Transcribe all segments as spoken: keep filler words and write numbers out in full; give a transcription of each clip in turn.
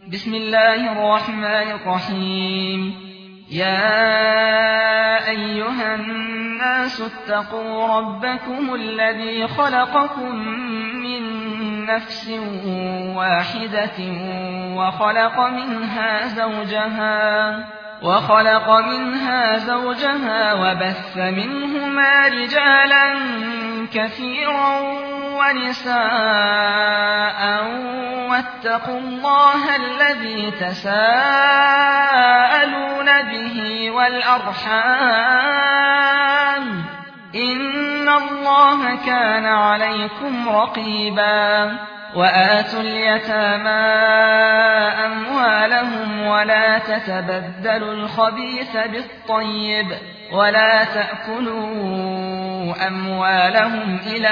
بسم الله الرحمن الرحيم. يا أيها الناس اتقوا ربكم الذي خلقكم من نفس واحدة وخلق منها زوجها وخلق منها زوجها وبث منهما رجالا كثيرا ونساء واتقوا الله الذي تساءلون به والأرحام إن الله كان عليكم رقيبا. وآتوا اليتامى أموالهم ولا تتبدلوا الخبيث بالطيب ولا تأكلوا أموالهم إلى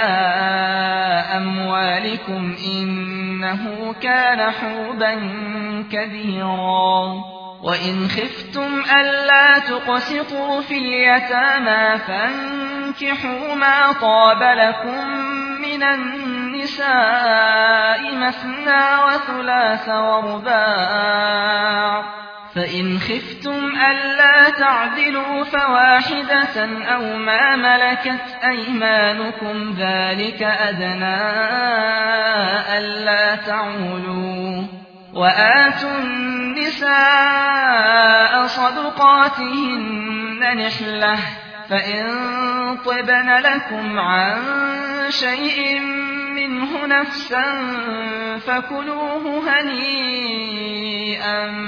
أموالكم إنه كان حوبا كبيرا. وإن خفتم ألا تقسطوا في اليتامى فانكحوا ما طاب لكم من النساء مثنى وثلاث ورباع، فإن خفتم ألا تعدلوا فواحدة أو ما ملكت أيمانكم ذلك أدنى ألا تعولوا. وآتوا النساء صدقاتهن نحلة، فإن طبن لكم عن شيء منه نفسا فكلوه هنيئا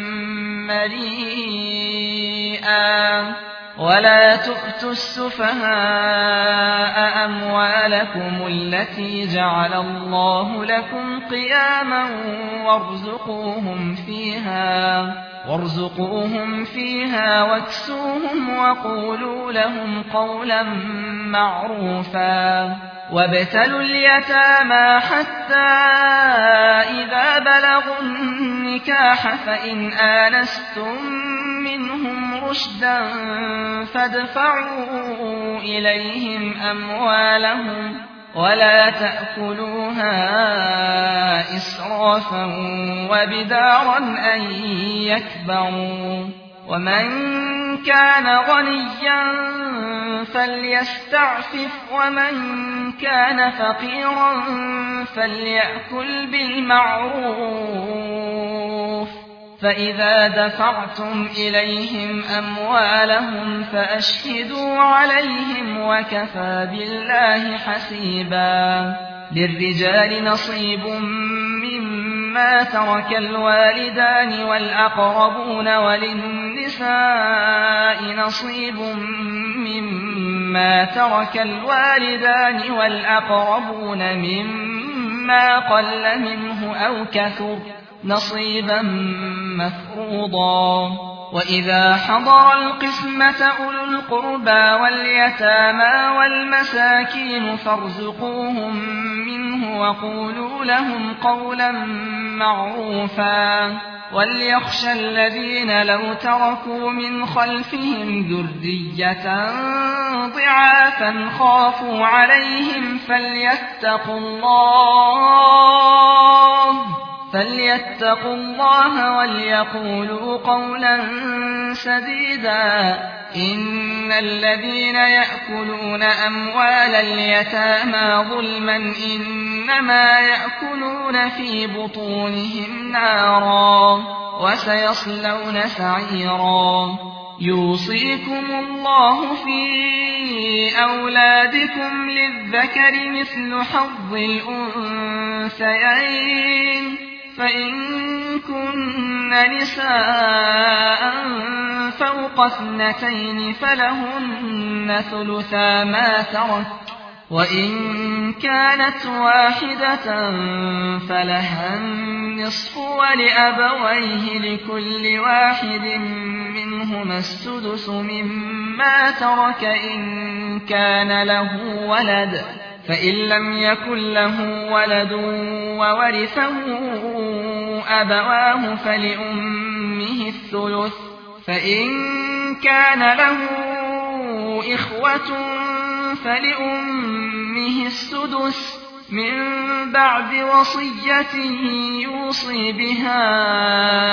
مريئا. ولا تؤتوا السفهاء أموالكم التي جعل الله لكم قياما وارزقوهم فيها وارزقوهم فيها واكسوهم وقولوا لهم قولا معروفا. وابتلوا اليتامى حتى إذا بلغوا النكاح فإن آنستم منهم رشدا فادفعوا إليهم أموالهم ولا تأكلوها إسرافا وبدارا أن يكبروا. ومن كان غنيا فليستعفف ومن كان فقيرا فليأكل بالمعروف. فإذا دفعتم إليهم أموالهم فأشهدوا عليهم وكفى بالله حسيبا. للرجال نصيب مما ترك الوالدان والأقربون وللنساء نصيب مما ترك الوالدان والأقربون مما قل منه أو كثر نصيبا مفروضا. وإذا حضر القسمة أولو القربى واليتامى والمساكين فارزقوهم منه وقولوا لهم قولا معروفا. وليخشى الذين لو تركوا من خلفهم ذرية ضعافا خافوا عليهم فليتقوا الله فليتقوا الله وليقولوا قولا سديدا. إن الذين يأكلون أموال اليتامى ظلما إنما يأكلون في بطونهم نارا وسيصلون سعيرا. يوصيكم الله في أولادكم للذكر مثل حظ الأنثيين، فإن كن نساء فوق اثنتين فلهن ثلثا ما ترك، وإن كانت واحدة فلها النصف ولأبويه لكل واحد منهما السدس مما ترك إن كان له ولد، فإن لم يكن له ولد وورثه أبواه فلأمه الثلث، فإن كان له إخوة فلأمه السدس من بعد وصية يوصي بها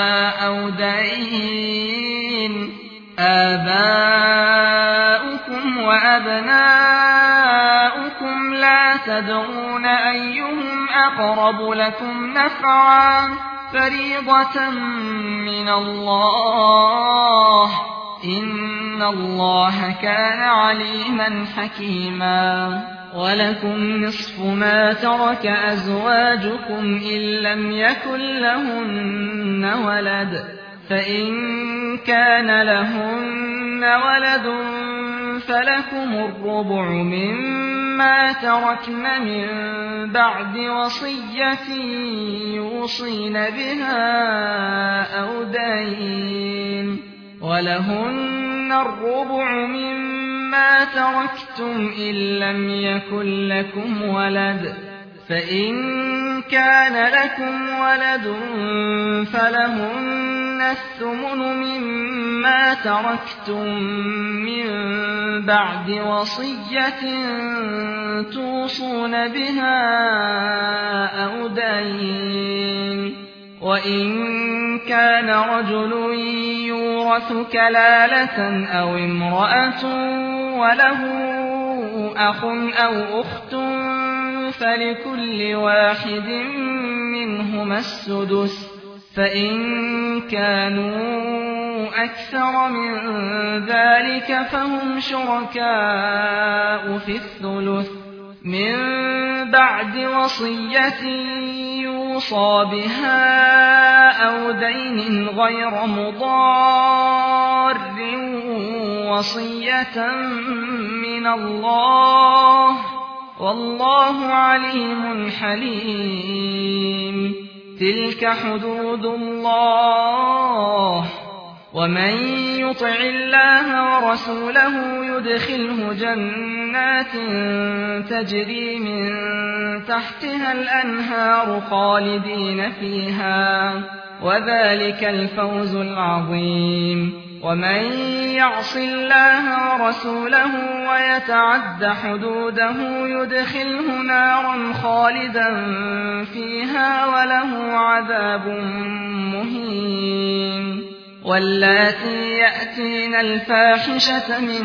تدرون أيهم أقرب لكم نفعا فريضة من الله إن الله كان عليما حكيما ولكم نصف ما ترك أزواجكم إن لم يكن لهن ولد فإن كان لهن ولد فلكم الربع مما تركن من بعد وصية يوصين بها أو دين ولهن الربع مما تركتم إن لم يكن لكم ولد فإن كان لكم ولد فلهن الثمن مما تركتم من بعد وصية توصون بها أو دين وإن كان رجل يورث كلالة أو امرأة وله أخ أو أخت فلكل واحد منهما السدس فإن كانوا أكثر من ذلك فهم شركاء في الثلث من بعد وصية يوصى بها أو دين غير مضار وصية من الله والله عليم حليم تلك حدود الله ومن يطع الله ورسوله يدخله جنات تجري من تحتها الأنهار خالدين فيها وذلك الفوز العظيم ومن يعص الله ورسوله ويتعد حدوده يدخله نارا خالدا فيها وله عذاب مهين واللاتي يأتين الفاحشة من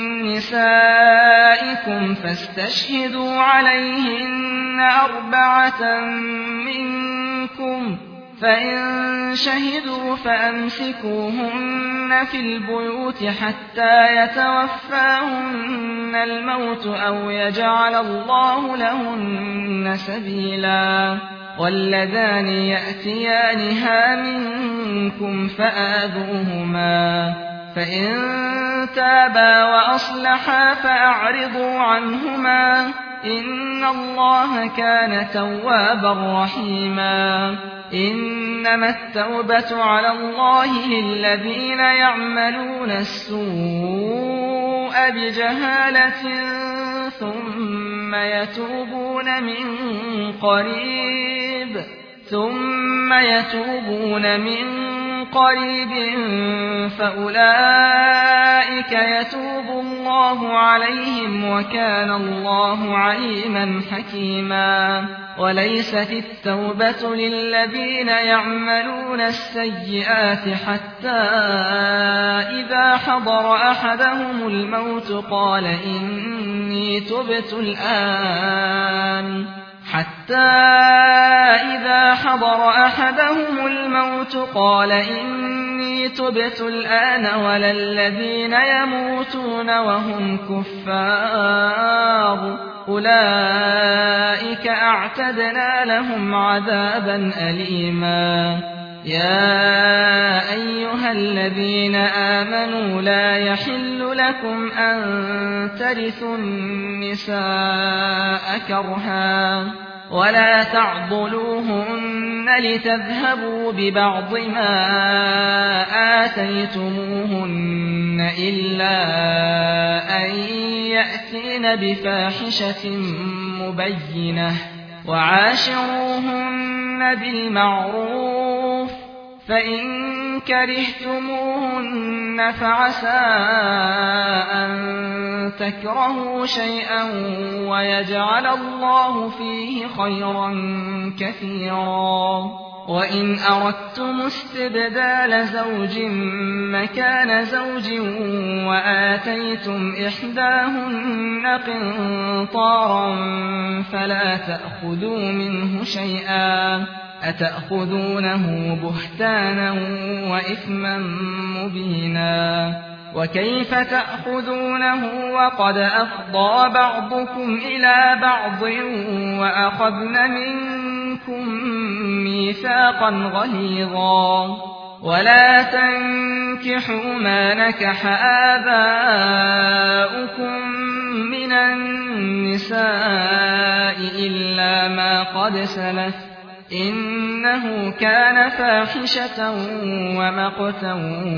نسائكم فاستشهدوا عليهن أربعة منكم فإن شهدوا فأمسكوهن في البيوت حتى يتوفاهن الموت أو يجعل الله لهن سبيلا واللذان يأتيانها منكم فآذوهما فإن تابا وأصلحا فأعرضوا عنهما إن الله كان توابا رحيما إنما التوبة على الله للذين يعملون السوء بجهالة ثم يتوبون من قريب ثم يتوبون من قريب فأولئك يتوب الله عليهم وكان الله عليما حكيما وليست التوبة للذين يعملون السيئات حتى إذا حضر أحدهم الموت قال إني تبت الآن حتى إذا حضر أحدهم الموت قال إني تبت الآن ولا الذين يموتون وهم كفار أولئك أعتدنا لهم عذابا أليما يا أيها الذين آمنوا لا يحل لكم أن ترثوا النساء كرها ولا تعضلوهن لتذهبوا ببعض ما آتيتموهن إلا أن يأتين بفاحشة مبينة وعاشروهن بالمعروف فإن كرهتموهن فعسى أن تكرهوا شيئا ويجعل الله فيه خيرا كثيرا وإن أردتم استبدال زوج مكان زوج وآتيتم إحداهن قنطارا فلا تأخذوا منه شيئا أتأخذونه بهتانا وإثما مبينا وكيف تأخذونه وقد أفضى بعضكم إلى بعض وأخذن منكم ميثاقا غليظا ولا تنكحوا ما نكح آباؤكم من النساء إلا ما قد سلف إنه كان فاحشة ومقتا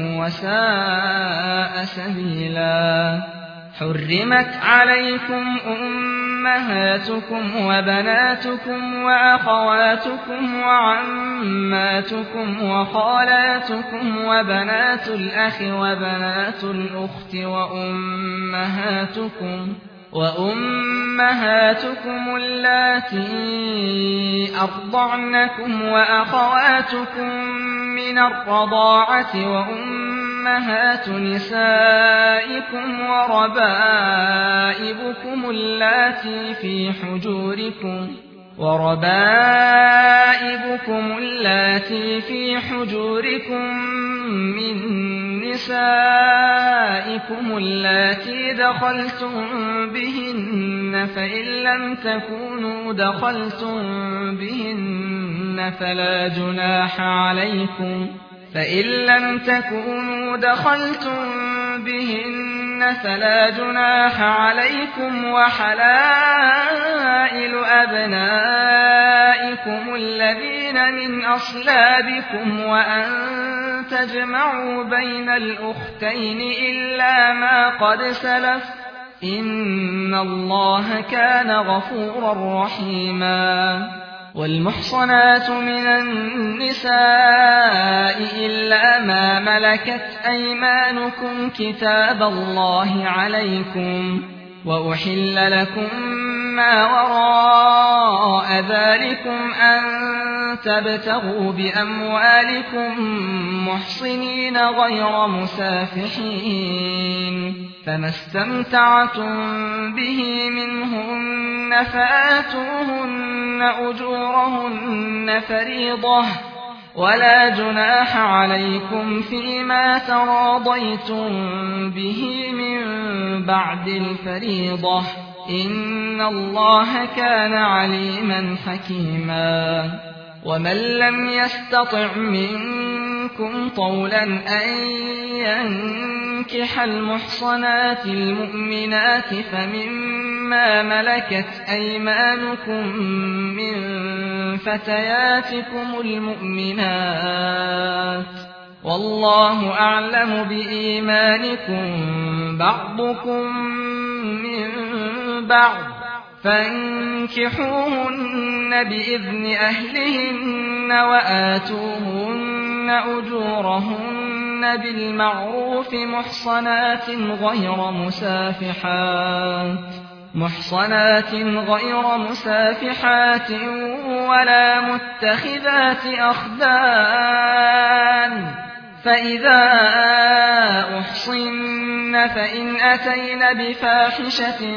وساء سبيلا حرمت عليكم أمهاتكم وبناتكم وأخواتكم وعماتكم وخالاتكم وبنات الأخ وبنات الأخت وأمهاتكم وأمهاتكم اللاتي أرضعنكم وأخواتكم من الرضاعة وأمهات نسائكم وربائبكم اللاتي في حجوركم وربائبكم اللاتي في حجوركم من نسائكم اللاتي دخلتم بهن فإن لم تكونوا دخلتم بهن فلا جناح عليكم فإن لم تكونوا دخلتم بهن فلا جناح عليكم وحلائل أبنائكم الذين من أصلابكم وأن تجمعوا بين الأختين إلا ما قد سلف إن الله كان غفورا رحيما والمحصنات من النساء إلا ما ملكت أيمانكم كتاب الله عليكم وأحل لكم ما وراء ذلكم أن تبتغوا بأموالكم محصنين غير مسافحين فما استمتعتم به منهن فآتوهن أجورهن فريضة ولا جناح عليكم فيما تراضيتم به من بعد الفريضة إن الله كان عليما حكيما ومن لم يستطع منكم طولا أن ينكح المحصنات المؤمنات فمما ملكت أيمانكم من فتياتكم المؤمنات والله أعلم بإيمانكم بعضكم من بعض فانكحوهن بإذن أهلهن وآتوهن أجورهن بالمعروف محصنات غير مسافحات محصنات غير مسافحات ولا متخذات أخدان فإذا أحصن فإن أتين بفاحشة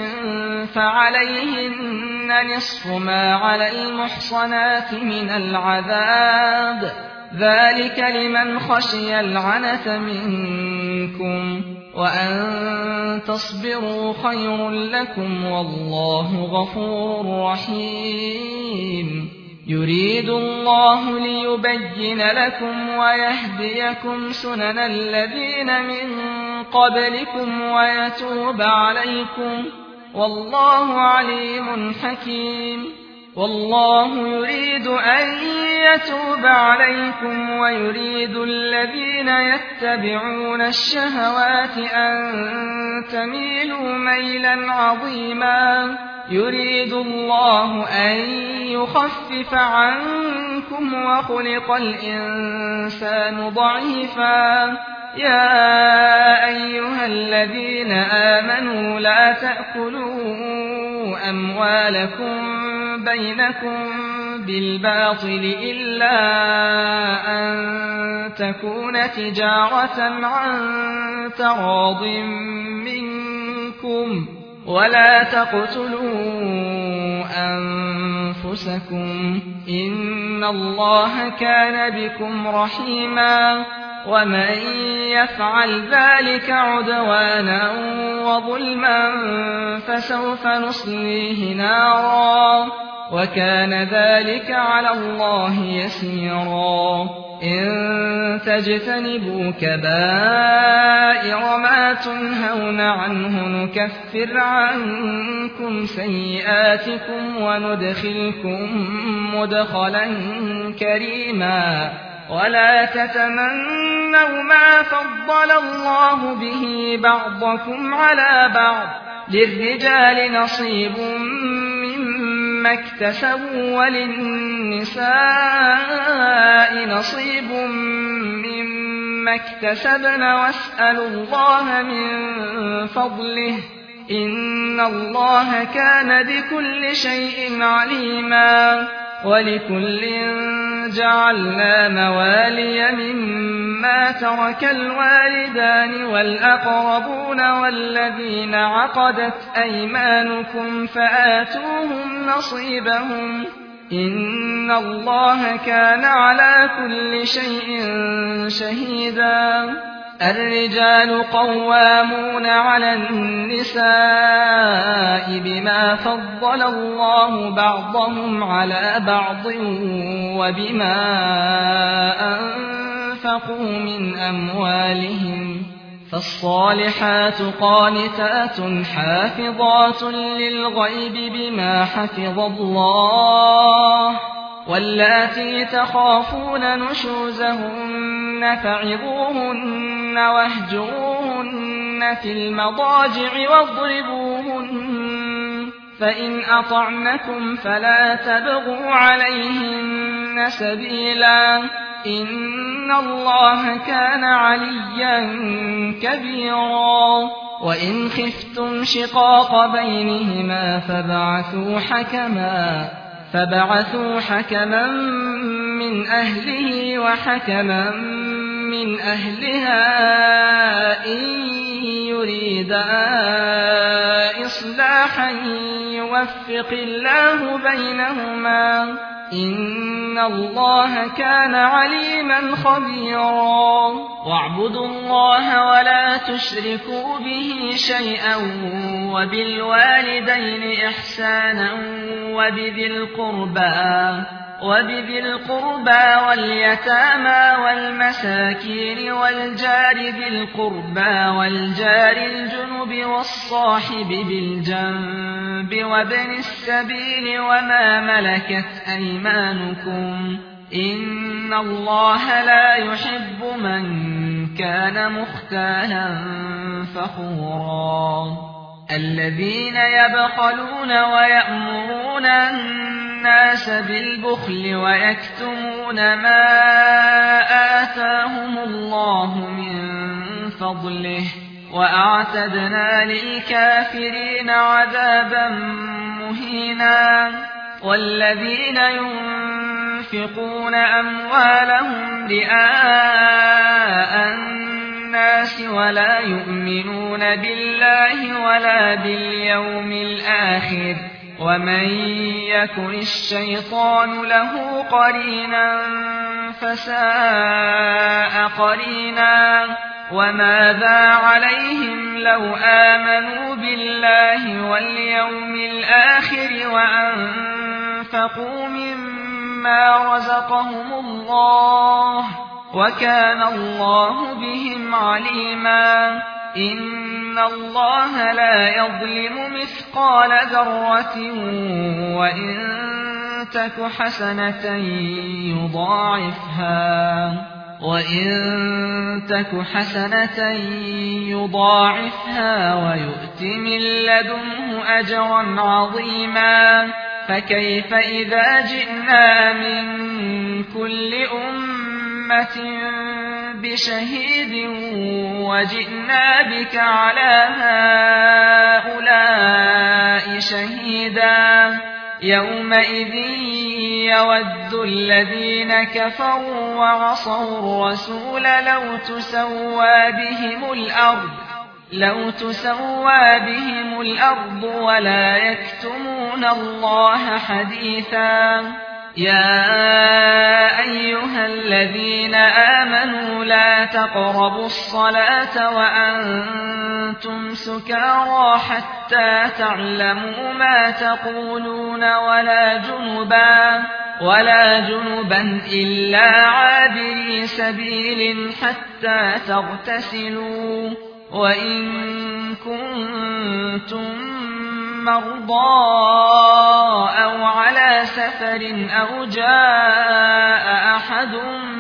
فعليهن نصف ما على المحصنات من العذاب ذلك لمن خشي العنة منكم وأن تصبروا خير لكم والله غفور رحيم يريد الله ليبين لكم ويهديكم سنن الذين من قبلكم ويتوب عليكم والله عليم حكيم والله يريد أن يتوب عليكم ويريد الذين يتبعون الشهوات أن تميلوا ميلا عظيما يريد الله أن يخفف عنكم وخلق الإنسان ضعيفا يا أيها الذين آمنوا لا تأكلوا أموالكم بينكم بالباطل إلا أن تكون تجارة عن تراض منكم ولا تقتلوا أنفسكم إن الله كان بكم رحيما ومن يفعل ذلك عدوانا وظلما فسوف نصليه نارا وكان ذلك على الله يسيرا إن تجتنبوا كبائر ما تنهون عنه نكفر عنكم سيئاتكم وندخلكم مدخلا كريما ولا تتمنوا ما فضل الله به بعضكم على بعض للرجال نصيب مما اكتسبوا وللنساء نصيب مما اكتسبن واسألوا الله من فضله إن الله كان بكل شيء عليما ولكل جعلنا موالي مما ترك الوالدان والأقربون والذين عقدت أيمانكم فآتوهم نصيبهم إن الله كان على كل شيء شهيدا الرجال قوامون على النساء بما فضل الله بعضهم على بعض وبما أنفقوا من أموالهم فالصالحات قانتات حافظات للغيب بما حفظ الله واللاتي تخافون نشوزهن فعظوهن واهجروهن في المضاجع واضربوهن فإن أطعنكم فلا تبغوا عليهن سبيلا إن الله كان عليا كبيرا وإن خفتم شقاق بينهما فابعثوا حكما فبعثوا حكما من أهله وحكما من أهلها إن يريدا إصلاحا يوفق الله بينهما إن الله كان عليما خبيرا واعبدوا الله ولا تشركوا به شيئا وبالوالدين إحسانا وبذي القربى وبذي القربى واليتامى والمساكين والجار ذي القربى والجار الجنب والصاحب بالجنب وابن السبيل وما ملكت أيمانكم إن الله لا يحب من كان مختالا فخورا الذين يبخلون ويأمرون الناس بالبخل ويكتمون ما آتاهم الله من فضله وأعتدنا للكافرين عذابا مهينا والذين ينفقون أموالهم رئاء الناس ولا يؤمنون بالله ولا باليوم الآخر ومن يكن الشيطان له قرينا فساء قرينا وماذا عليهم لو آمنوا بالله واليوم الآخر وأنفقوا مما رزقهم الله وكان الله بهم عليما إن الله لا يظلم مثقال ذرة وإن تك حسنة يضاعفها وإن تك حسنة يضاعفها ويؤت من لدنه أجرا عظيما فكيف إذا جئنا من كل أمة بشهيد وجئنا بك على هؤلاء شهيدا يومئذ يود الذين كفروا وعصوا الرسول لو تسوى بهم الأرض لو تسوى بهم الأرض ولا يكتمون الله حديثا يا أيها الذين آمنوا لا تقربوا الصلاة وأنتم سكارى حتى تعلموا ما تقولون ولا جنبا ولا جنبا إلا عابري سبيل حتى تغتسلوا وإن كنتم مرضى أو على سفر أو جاء أحد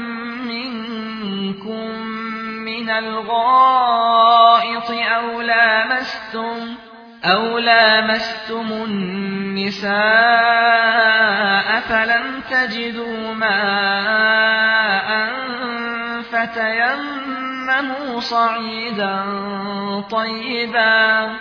منكم من الغائط أو لامستم أو لامستم النساء فلم تجدوا ماء فتيمموا صعيدا طيبا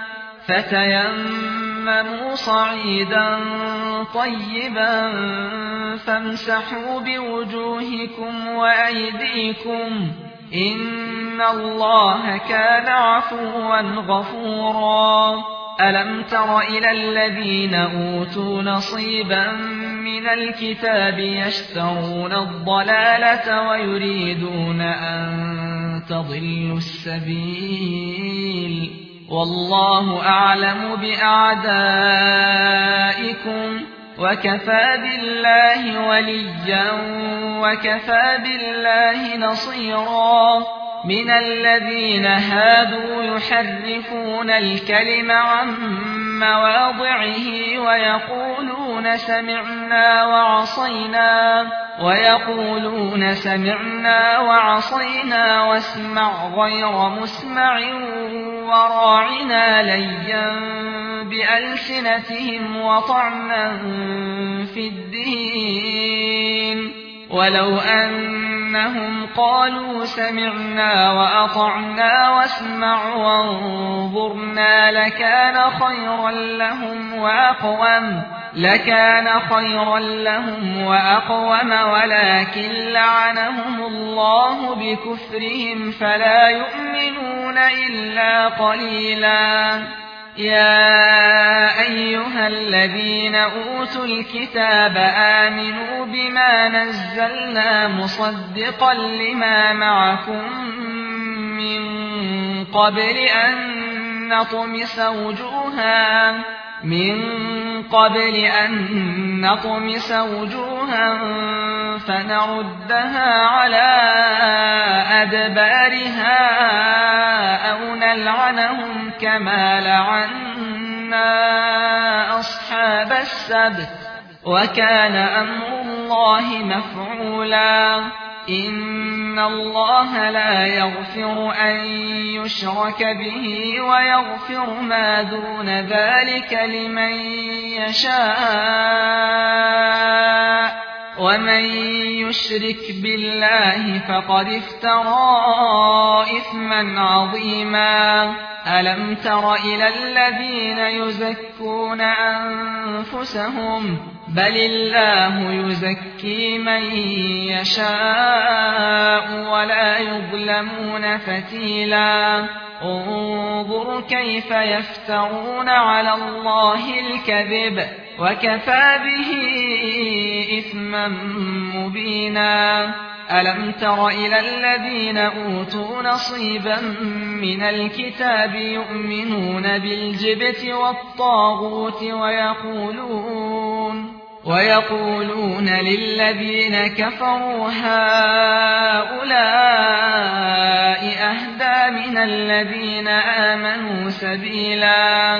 فتيمموا صعيدا طيبا فامسحوا بوجوهكم وأيديكم إن الله كان عفوا غفورا ألم تر إلى الذين أوتوا نصيبا من الكتاب يشترون الضلالة ويريدون أن تضلوا السبيل والله أعلم بأعدائكم وكفى بالله وليا وكفى بالله نصيرا من الذين هادوا يحرفون الكلم عن مواضعه ويقولون سمعنا وعصينا ويقولون سمعنا وعصينا واسمع غير مسمع وراعنا ليا بألسنتهم وطعنا في الدين ولو أنهم قالوا سمعنا وأطعنا واسمع وانظرنا لكان خيرا لهم وأقوم لكان خيرا لهم وأقوم ولكن لعنهم الله بكفرهم فلا يؤمنون إلا قليلا يا أيها الذين أوتوا الكتاب آمنوا بما نزلنا مصدقا لما معكم من قبل أن نطمس وجوها من قبل أن نطمس وجوها فنردها على أدبارها أو نلعنهم كما لعنا أصحاب السبت وكان أمر الله مفعولا إن الله لا يغفر أن يشرك به ويغفر ما دون ذلك لمن يشاء ومن يشرك بالله فقد افترى إثما عظيما ألم تر إلى الذين يزكون أنفسهم بل الله يزكي من يشاء ولا يظلمون فتيلا انظر كيف يفترون على الله الكذب وكفى به إثما مبينا ألم تر إلى الذين أوتوا نصيبا من الكتاب يؤمنون بالجبت والطاغوت ويقولون ويقولون للذين كفروا هؤلاء أهدى من الذين آمنوا سبيلا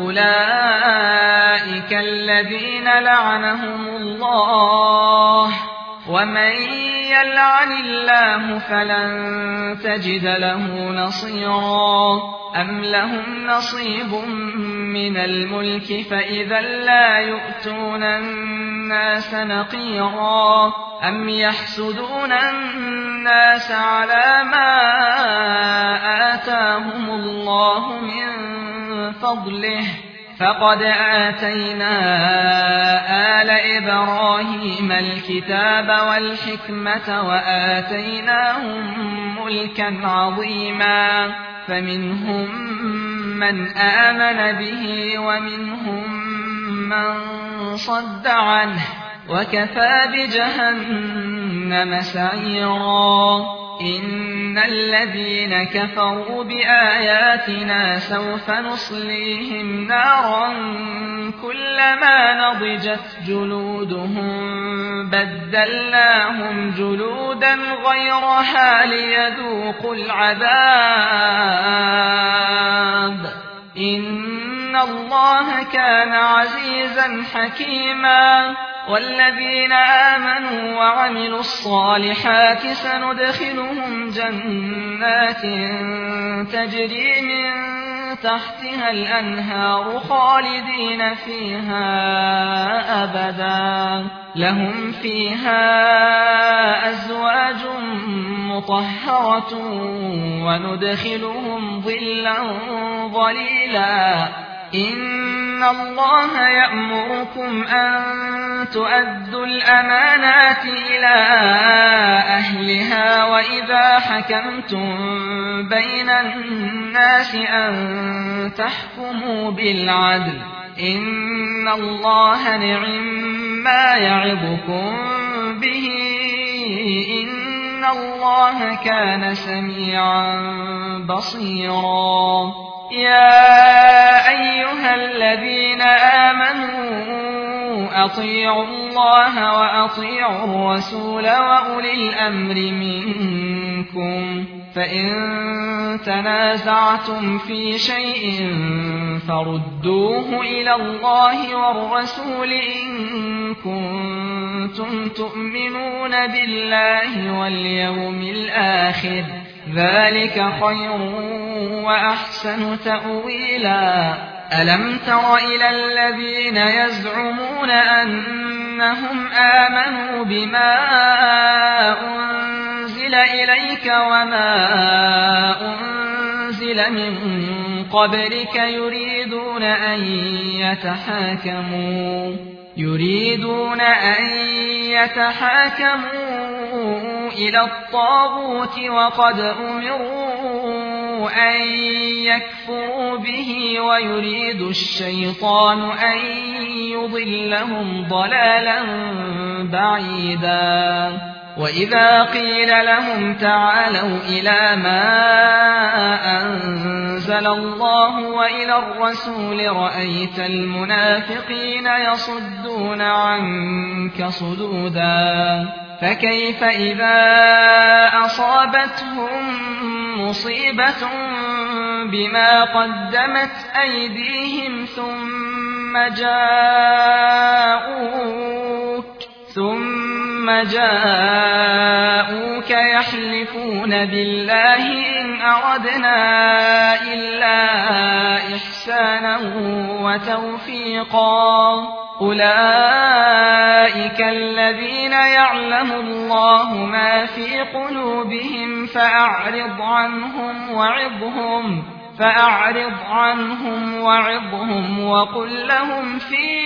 أولئك الذين لعنهم الله ومن يلعن الله فلن تجد له نصيرا أم لهم نصيب من الملك فإذا لا يؤتون الناس نقيرا أم يحسدون الناس على ما آتاهم الله من فضله فقد آتينا آل إبراهيم الكتاب والحكمة وآتيناهم ملكا عظيما فمنهم من آمن به ومنهم من صد عنه وكفى بجهنم سعيرا إن الذين كفروا بآياتنا سوف نصليهم نارا كلما نضجت جلودهم بدلناهم جلودا غيرها ليذوقوا العذاب إن الله كان عزيزا حكيما والذين آمنوا وعملوا الصالحات سندخلهم جنات تجري من تحتها الأنهار خالدين فيها أبدا لهم فيها أزواج مطهرة وندخلهم ظلا ظليلا إن الله يأمركم أن تؤدوا الأمانات إلى أهلها وإذا حكمتم بين الناس أن تحكموا بالعدل إن الله نعما يعظكم به إن الله كان سميعا بصيرا يا أيها الذين آمنوا أطيعوا الله وأطيعوا الرسول وأولي الأمر منكم فإن تنازعتم في شيء فردوه إلى الله والرسول إن كنتم تؤمنون بالله واليوم الآخر ذلك خير وأحسن تأويلا ألم تر إلى الذين يزعمون أنهم آمنوا بما أنزل إليك وما أنزل من قبلك يريدون أن يتحاكموا يريدون أن يتحاكموا إلى الطاغوت وقد أمروا أن يكفروا به ويريد الشيطان أن يضلهم ضلالا بعيدا وإذا قيل لهم تعالوا إلى ما أنزل الله وإلى الرسول رأيت المنافقين يصدون عنك صدودا فكيف إذا أصابتهم مصيبة بما قدمت أيديهم ثم جاءوك ثم جاءوك يحلفون بالله إن أردنا إلا إحسانا وتوفيقا أولئك الذين يعلم الله ما في قلوبهم فأعرض عنهم وعظهم فأعرض عنهم وعظهم وقل لهم في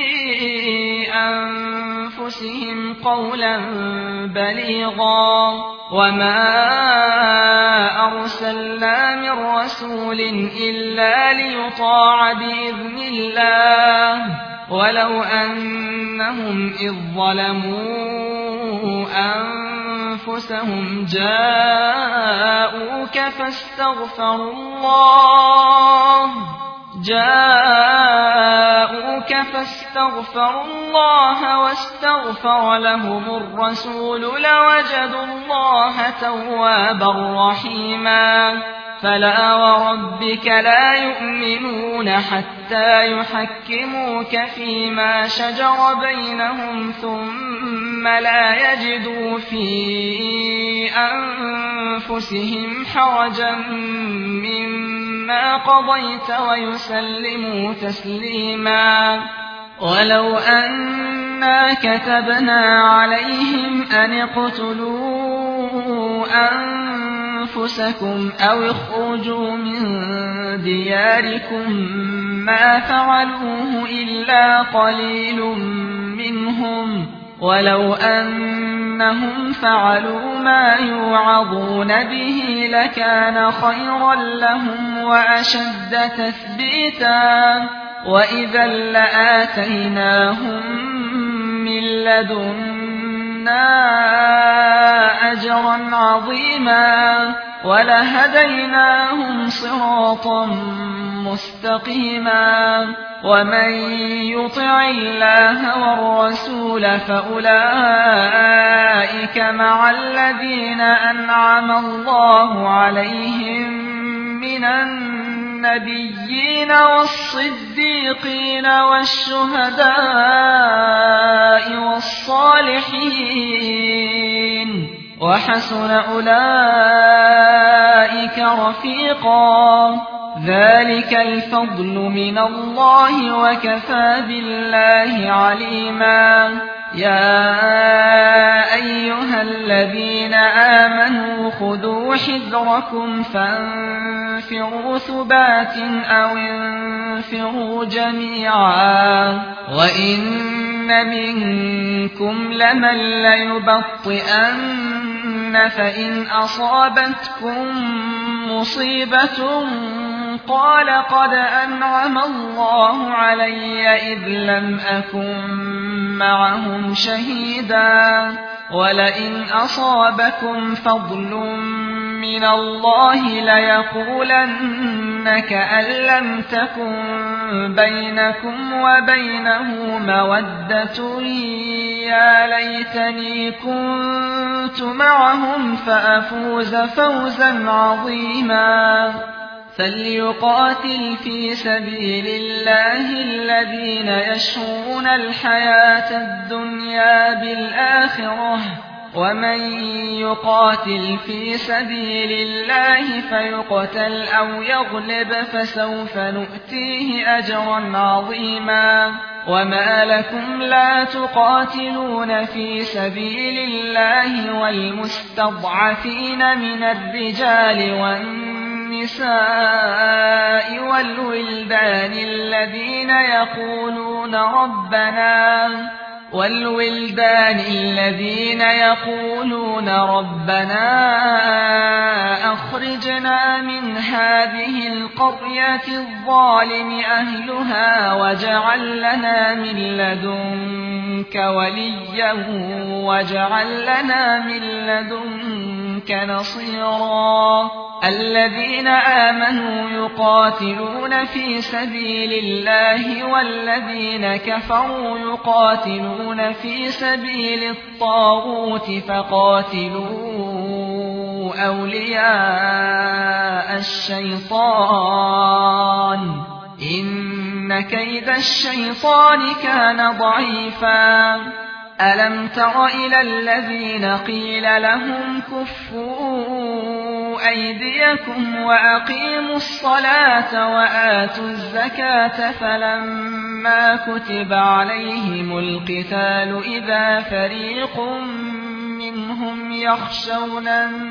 أنفسهم قولا بليغا وما أرسلنا من رسول إلا ليطاع بإذن الله ولو أنهم إذ ظلموا أنفسهم جاءوك فاستغفروا الله جاءوك فاستغفروا الله واستغفر لهم الرسول لوجدوا الله توابا رحيما فلا وربك لا يؤمنون حتى يحكموك فيما شجر بينهم ثم لا يجدوا في أنفسهم حرجا مما قضيت ويسلموا تسليما ولو أنا كتبنا عليهم أن اقتلوا أنفسكم أو اخرجوا من دياركم ما فعلوه إلا قليل منهم ولو أنهم فعلوا ما يوعظون به لكان خيرا لهم وأشد تثبيتا وإذا لآتيناهم من لدنا أجرا عظيما ولهديناهم صراطا مستقيما ومن يطع الله والرسول فأولئك مع الذين أنعم الله عليهم من النبيين والصديقين والشهداء والصالحين وحسن أولئك رفيقا ذلك الفضل من الله وكفى بالله عليما يا أيها الذين آمنوا خذوا حذركم فانفروا ثبات أو انفروا جميعا وإن منكم لمن ليبطئن فإن أصابتكم مصيبة قال قد أنعم الله علي إذ لم أكن معهم شهيدا ولئن أصابكم فضل من الله ليقولن كأن لم تكن بينكم وبينه مودة يا ليتني كنت معهم فأفوز فوزا عظيما فليقاتل في سبيل الله الذين يشرون الحياة الدنيا بالآخرة ومن يقاتل في سبيل الله فيقتل أو يغلب فسوف نؤتيه أجرا عظيما وما لكم لا تقاتلون في سبيل الله والمستضعفين من الرجال والنساء والولدان الذين يقولون ربنا والولدان الذين يقولون ربنا أخرجنا من هذه القرية الظالم أهلها واجعل لنا من لدنك وليا واجعل لنا من لدنك نصيرا الذين آمنوا يقاتلون في سبيل الله والذين كفروا يقاتلون في سبيل الطاغوت فقاتلوا أولياء الشيطان إن كيد الشيطان كان ضعيفا ألم تر إلى الذين قيل لهم كفوا أيديكم وأقيموا الصلاة وآتوا الزكاة فلما كتب عليهم القتال إذا فريق منهم يخشون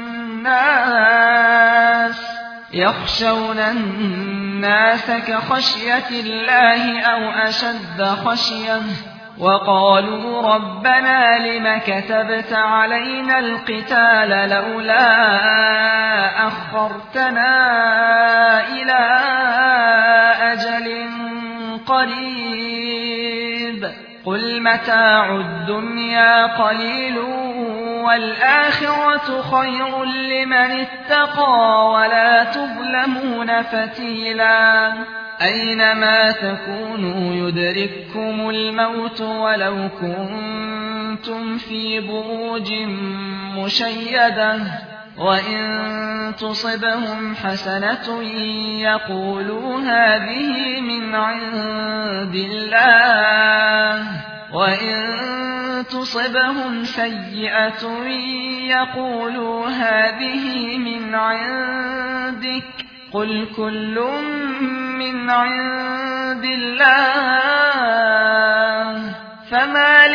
الناس يخشون الناس كخشية الله أو أشد خشية وقالوا ربنا لم كتبت علينا القتال لولا أخرتنا إلى أجل قريب قل متاع الدنيا قليل والآخرة خير لمن اتقى ولا تظلمون فتيلا أينما تكونوا يدرككم الموت ولو كنتم في بروج مشيدة وإن تصبهم حسنة يقولوا هذه من عند الله وإن تصبهم سيئة يقولوا هذه من عندك قل كل من عند الله فما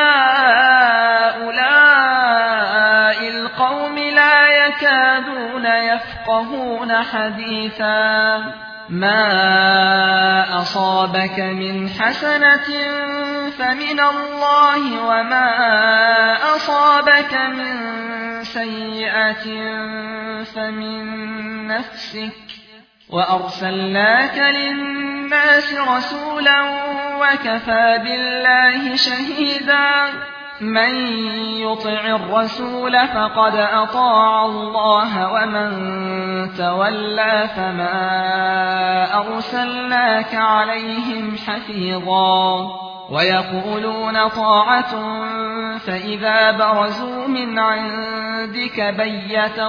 لهؤلاء القوم لا يكادون يفقهون حديثا ما أصابك من حسنة فمن الله وما أصابك من سيئة فمن نفسك وأرسلناك للناس رسولا وكفى بالله شهيدا من يطع الرسول فقد أطاع الله ومن تولى فما أرسلناك عليهم حفيظا ويقولون طاعة فإذا برزوا من عندك بيت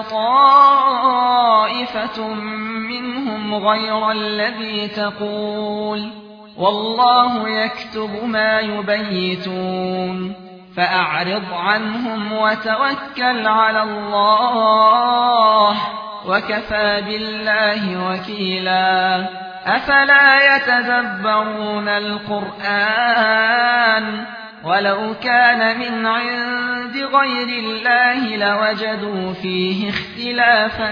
طائفة منهم غير الذي تقول والله يكتب ما يبيتون فأعرض عنهم وتوكل على الله وكفى بالله وكيلا أفلا يتدبرون القرآن ولو كان من عند غير الله لوجدوا فيه اختلافا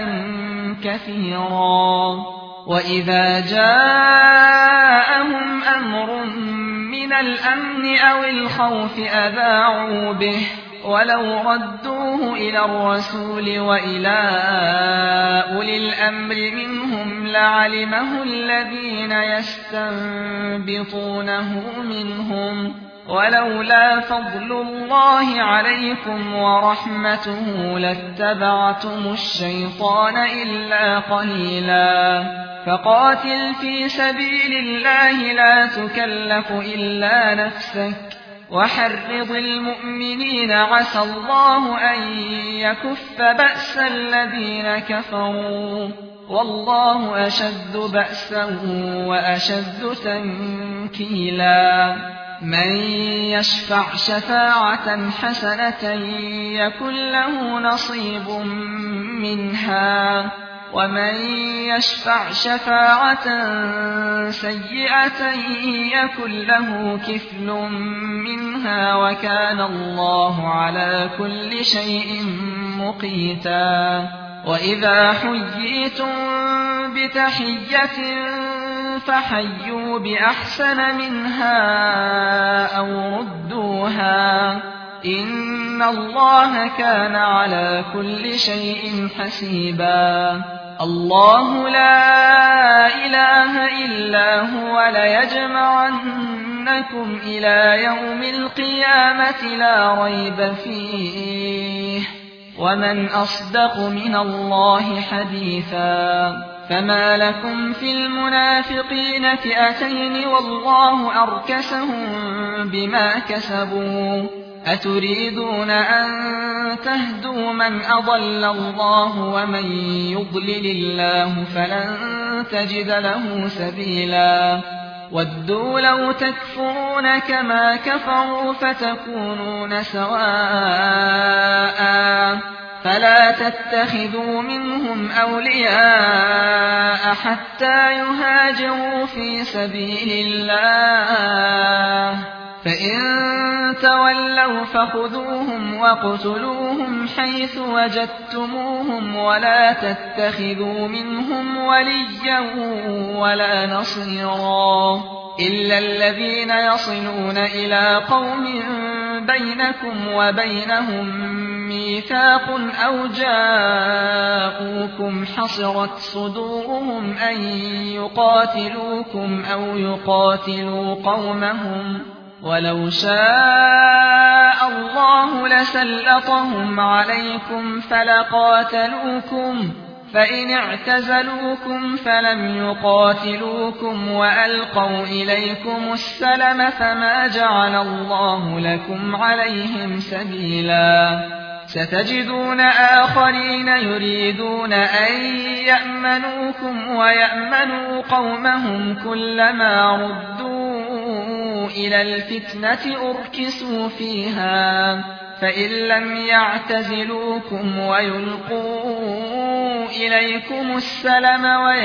كثيرا وإذا جاءهم أمر من الأمن أو الخوف أذاعوا به ولو ردوه إلى الرسول وإلى أولي الأمر منهم لعلمه الذين يستنبطونه منهم ولولا فضل الله عليكم ورحمته لاتبعتم الشيطان إلا قليلا فقاتل في سبيل الله لا تكلف إلا نفسك وحرض المؤمنين عسى الله أن يكف بأس الذين كفروا والله أشد بأسا وأشد تنكيلا من يشفع شفاعة حسنة يكن له نصيب منها ومن يشفع شفاعة سيئة يكن له كفل منها وكان الله على كل شيء مقيتا وإذا حييتم بتحية فحيوا بأحسن منها أو ردوها إن الله كان على كل شيء حسيبا الله لا إله إلا هو ليجمعنكم إلى يوم القيامة لا ريب فيه ومن أصدق من الله حديثا فما لكم في المنافقين فئتين والله أركسهم بما كسبوا أتريدون أن تهدوا من أضل الله ومن يضلل الله فلن تجد له سبيلا ودوا لو تكفرون كما كفروا فتكونون سواء فلا تتخذوا منهم أولياء حتى يهاجروا في سبيل الله فإن تولوا فخذوهم وقتلوهم حيث وجدتموهم ولا تتخذوا منهم وليا ولا نصيرا إلا الذين يصلون إلى قوم بينكم وبينهم ميثاق أو جاءوكم حصرت صدورهم أن يقاتلوكم أو يقاتلوا قومهم ولو شاء الله لسلطهم عليكم فلقاتلوكم فإن اعتزلوكم فلم يقاتلوكم وألقوا إليكم السلم فما جعل الله لكم عليهم سبيلا ستجدون آخرين يريدون أن يأمنوكم ويأمنوا قومهم كلما ردوا إلى الفتنة أركسوا فيها فإن لم يعتزلوكم ويلقوا إليكم السلم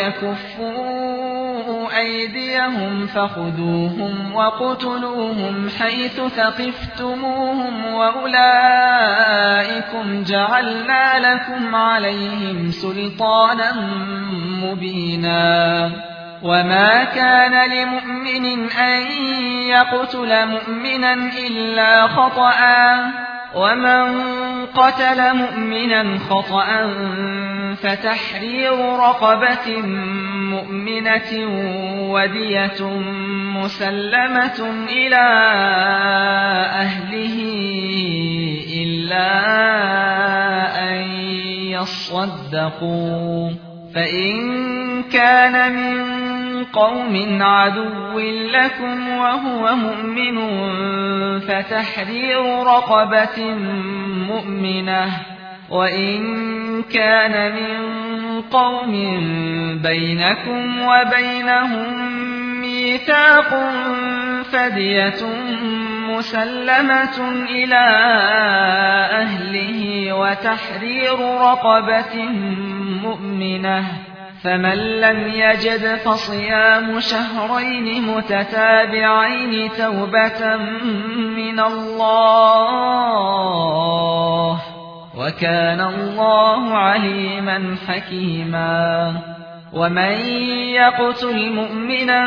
ويكفوا أيديهم فخذوهم وقتلوهم حيث ثقفتموهم وأولئكم جعلنا لكم عليهم سلطانا مبينا وما كان لمؤمن أن يقتل مؤمنا إلا خطأ ومن قتل مؤمنا خطأ فتحرير رقبة مؤمنة ودية مسلمة إلى أهله إلا أن يصدقوا فإن كان من قوم عدو لكم وهو مؤمن فتحرير رقبة مؤمنة وإن كان من قوم بينكم وبينهم ميثاق فدية مسلمة إلى أهله وتحرير رقبة مؤمنة فمن لم يجد فصيام شهرين متتابعين توبة من الله وكان الله عليما حكيما ومن يقتل مؤمنا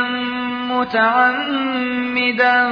متعمدا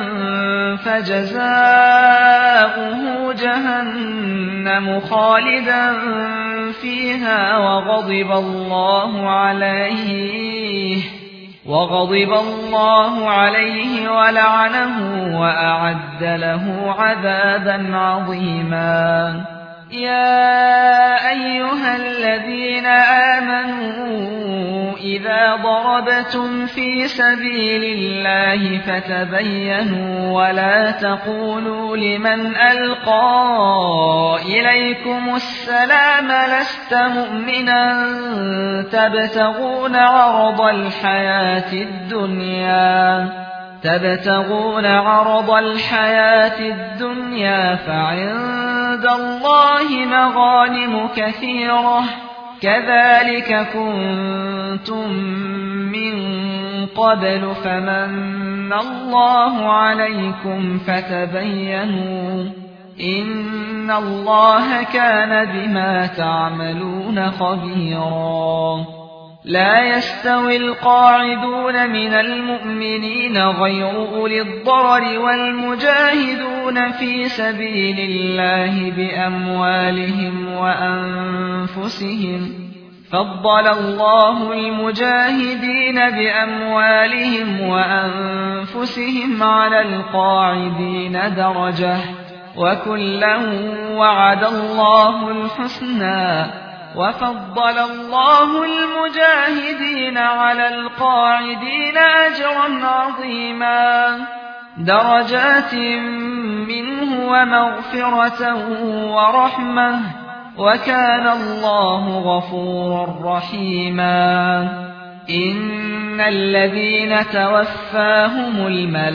فجزاؤه جهنم خالدا فيها وغضب الله عليه وغضب الله عليه ولعنه وأعد له عذابا عظيما يا أيها الذين آمنوا إذا ضربتم في سبيل الله فتبينوا ولا تقولوا لمن ألقى إليكم السلام لست مؤمنا تبتغون عرض الحياة الدنيا تبتغون عرض الحياة الدنيا فعند الله مغانم كثيرة كذلك كنتم من قبل فمن الله عليكم فتبينوا إن الله كان بما تعملون خبيرا لا يستوي القاعدون من المؤمنين غير أولي الضرر والمجاهدون في سبيل الله بأموالهم وأنفسهم فضل الله المجاهدين بأموالهم وأنفسهم على القاعدين درجة وكلا وعد الله الحسنى وفضل الله المجاهدين على القاعدين أجرا عظيما درجات منه ومغفرة ورحمة وكان الله غفورا رحيما إن الذين توفاهم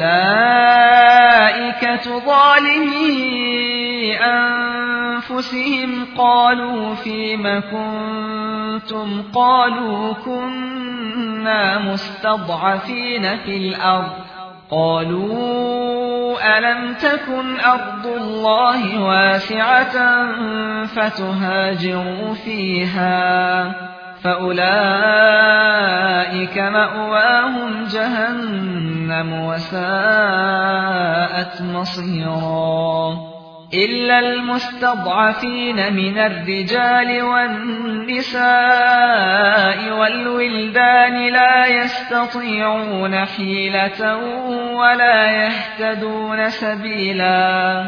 الملائكة ظالمي أنفسهم قالوا فيم كنتم قالوا كنا مستضعفين في الأرض قالوا ألم تكن أرض الله واسعة فتهاجروا فيها فأولئك مأواهم جهنم وساءت مصيرا إلا المستضعفين من الرجال والنساء والولدان لا يستطيعون حيلة ولا يهتدون سبيلا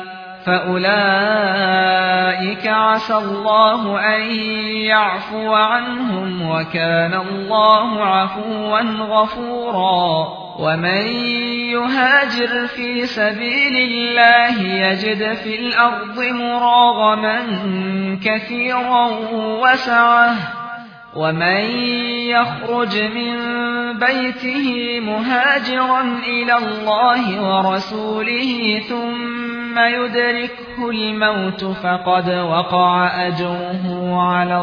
فأولئك عسى الله أن يعفو عنهم وكان الله عفوا غفورا ومن يهاجر في سبيل الله يجد في الأرض مراغما كثيرا وسعة ومن يخرج من بيته مهاجرا إلى الله ورسوله ثم يدركه الموت فقد وقع أجره على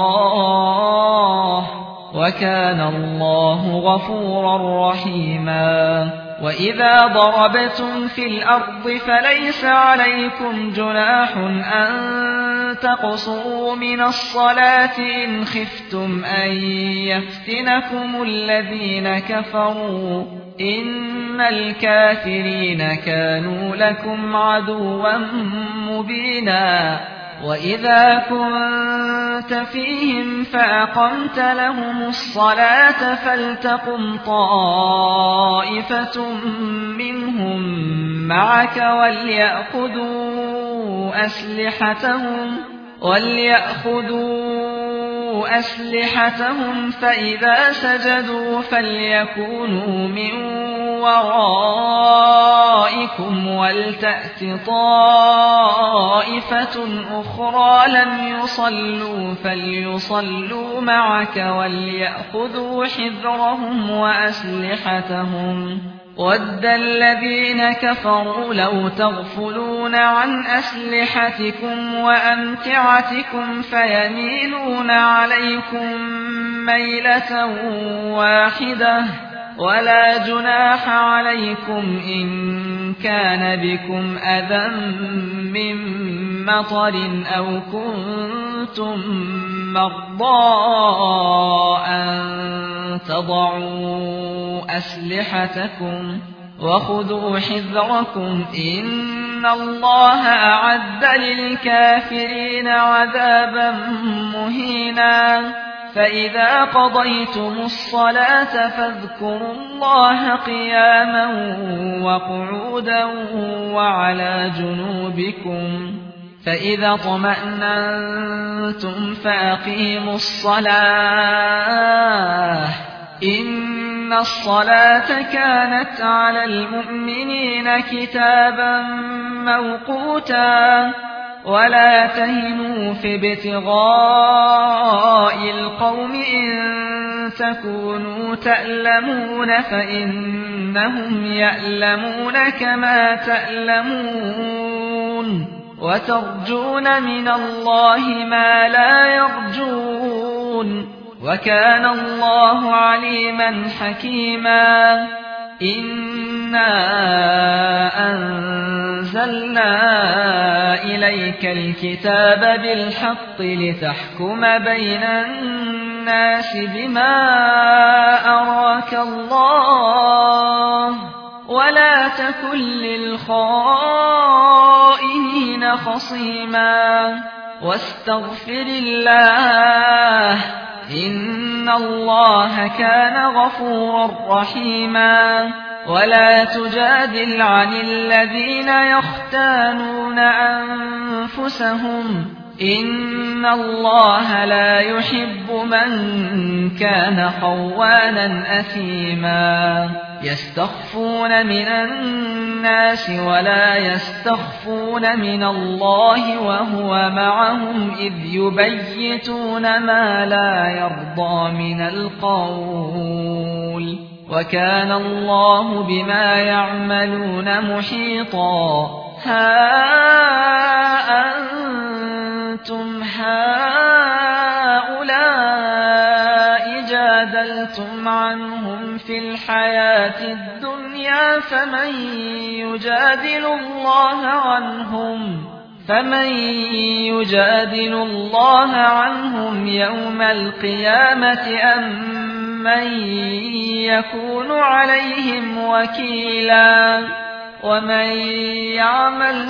الله وكان الله غفورا رحيما وإذا ضربتم في الأرض فليس عليكم جناح أن تقصروا من الصلاة إن خفتم أن يفتنكم الذين كفروا إن الكافرين كانوا لكم عدوا مبينا وإذا كنت فيهم فأقمت لهم الصلاة فلتقم طائفة منهم معك وليأخذوا أسلحتهم وليأخذوا أسلحتهم فإذا سجدوا فليكونوا من ورائكم ولتأت طائفة أخرى لم يصلوا فليصلوا معك وليأخذوا حذرهم وأسلحتهم ود الذين كفروا لو تغفلون عن أسلحتكم وأمتعتكم فيميلون عليكم ميلة واحدة ولا جناح عليكم إن كان بكم أذى من مطر أو كنتم مرضى أن تضعوا أسلحتكم وخذوا حذركم إن الله أعد للكافرين عذابا مهينا فإذا قضيتم الصلاة فاذكروا الله قياما وقعودا وعلى جنوبكم فإذا اطمأننتم فأقيموا الصلاة إن الصلاة كانت على المؤمنين كتابا موقوتا ولا تهنوا في ابتغاء القوم إن تكونوا تألمون فإنهم يألمون كما تألمون وترجون من الله ما لا يرجون وكان الله عليما حكيما إنا أنزلنا إليك الكتاب بالحق لتحكم بين الناس بما أراك الله ولا تكن للخائنين خصيما واستغفر الله إن الله كان غفورا رحيما ولا تجادل عن الذين يختانون أنفسهم إن الله لا يحب من كان خوانا أثيما يستخفون من الناس ولا يستخفون من الله وهو معهم إذ يبيتون ما لا يرضى من القول وكان الله بما يعملون محيطا ها أنتم هؤلاء جادلتم عنهم في الحياة الدنيا فمن يجادل الله عنهم فمن يجادل الله عنهم يوم القيامة أم من يكون عليهم وكيلا ومن يعمل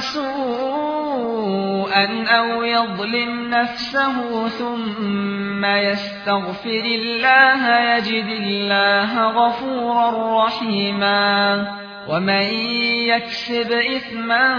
سوءا أو يظلم نفسه ثم يستغفر الله يجد الله غفورا رحيما ومن يكسب إثما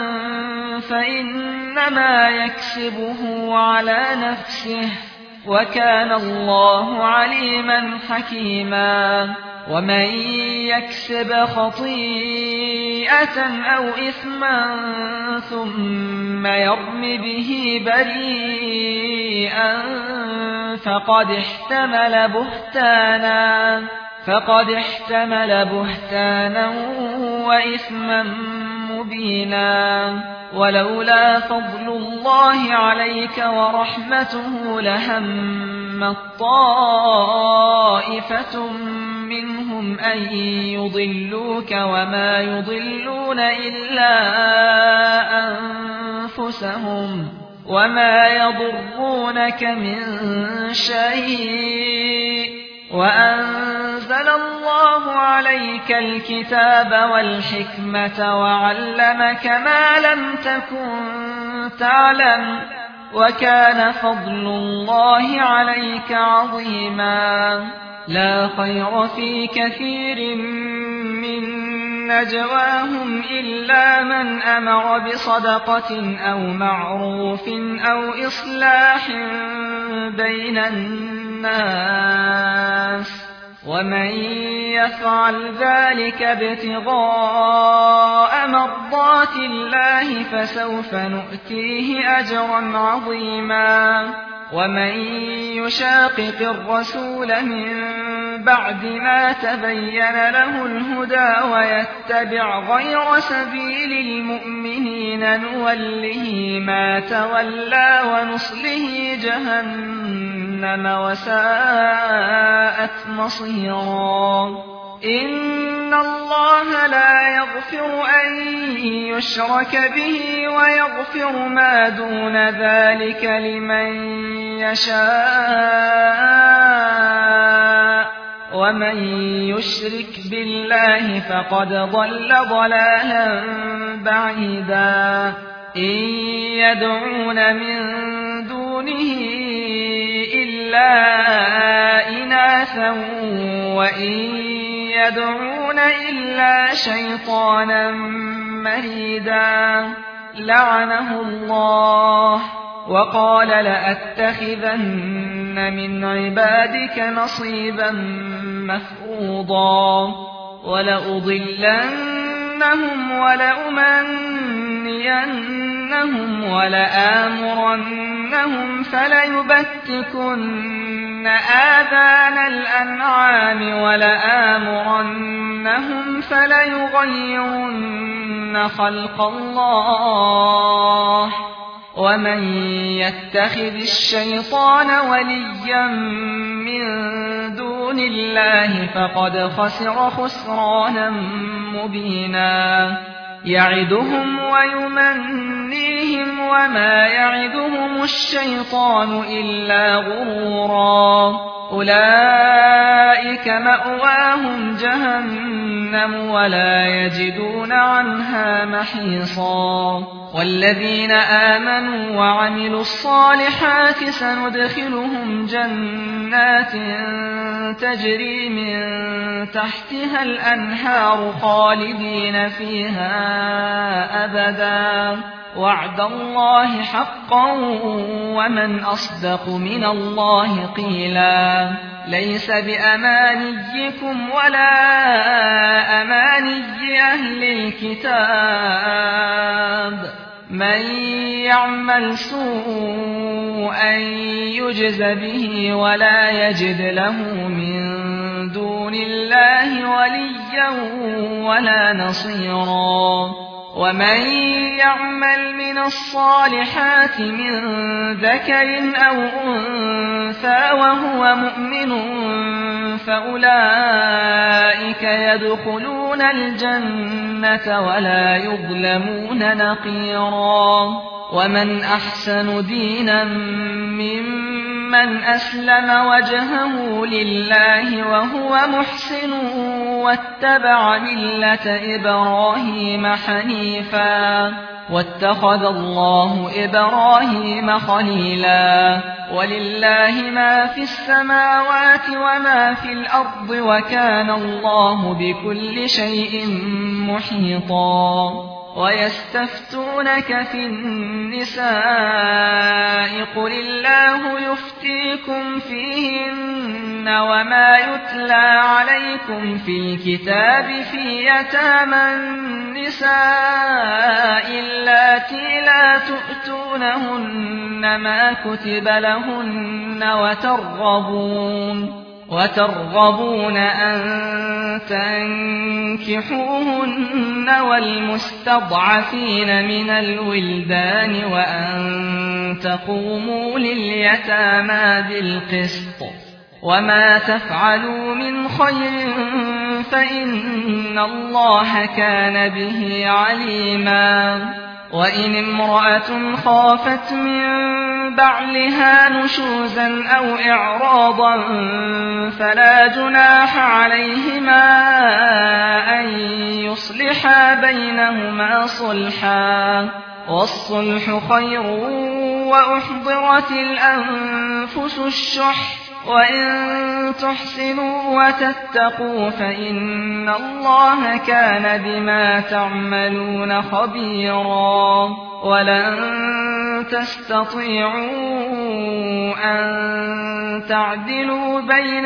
فإنما يكسبه على نفسه وكان الله عليما حكيما ومن يكسب خطيئة أو إثما ثم يرم به بريئا فقد احتمل بهتانا فقد احتمل بهتانا وإثما مبينا ولولا فضل الله عليك ورحمته لهم طائفة منهم أن يضلوك وما يضلون إلا أنفسهم وما يضرونك من شيء وأنزل الله عليك الكتاب والحكمة وعلمك ما لم تكن تعلم وكان فضل الله عليك عظيما لا خير في كثير من نجواهم إلا من أمر بصدقة أو معروف أو إصلاح بين الناس ومن يفعل ذلك ابتغاء مرضات الله فسوف نؤتيه أجرا عظيما ومن يشاقق الرسول من بعد ما تبين له الهدى ويتبع غير سبيل المؤمنين نوله ما تولى ونصله جهنم وساءت مصيرا إن الله لا يغفر أن يشرك به ويغفر ما دون ذلك لمن يشاء ومن يشرك بالله فقد ضل ضلالا بعيدا إن يدعون من دونه إلا إناثا وإن يدعون إلا شيطانا مريدا لعنه الله وقال لأتخذن من عبادك نصيبا مفروضا ولأضلنهم ولأمنينهم ولآمرنهم فليبتكن آذان الأنعام ولآمرنهم فليغيرن خلق الله ومن يتخذ الشيطان وليا من دون الله فقد خسر خسرانا مبينا يعدهم ويمنيهم وما يعدهم الشيطان إلا غرورا أولئك مأواهم جهنم ولا يجدون عنها محيصا والذين آمنوا وعملوا الصالحات سندخلهم جنات تجري من تحتها الأنهار خالدين فيها أبدا وعد الله حقا ومن أصدق من الله قيلا ليس بأمانيكم ولا أماني أهل الكتاب من يعمل سوءا يجز به ولا يجد له من دون الله وليا ولا نصيرا ومن يعمل من الصالحات من ذكر أو أنثى وهو مؤمن فأولئك يدخلون الجنة ولا يظلمون نقيرا ومن أحسن دينا ممن أسلم وجهه لله وهو محسن واتبع ملة إبراهيم حنيفا واتخذ الله إبراهيم خليلا ولله ما في السماوات وما في الأرض وكان الله بكل شيء محيطا ويستفتونك في النساء قل الله يفتيكم فيهن وما يتلى عليكم في الكتاب في يتامى النساء اللاتي لا تؤتونهن ما كتب لهن وترغبون وترغبون أن تنكحوهن والمستضعفين من الولدان وأن تقوموا لليتامى بالقسط وما تفعلوا من خير فإن الله كان به عليما وإن امرأة خافت من بعلها نشوزا أو إعراضا فلا جناح عليهما أن يصلحا بينهما صلحا، والصلح خير وأحضرت الأنفس الشح، وإن تحسنوا وتتقوا فإن الله كان بما تعملون خبيرا. ولن تستطيعوا أن تعدلوا بين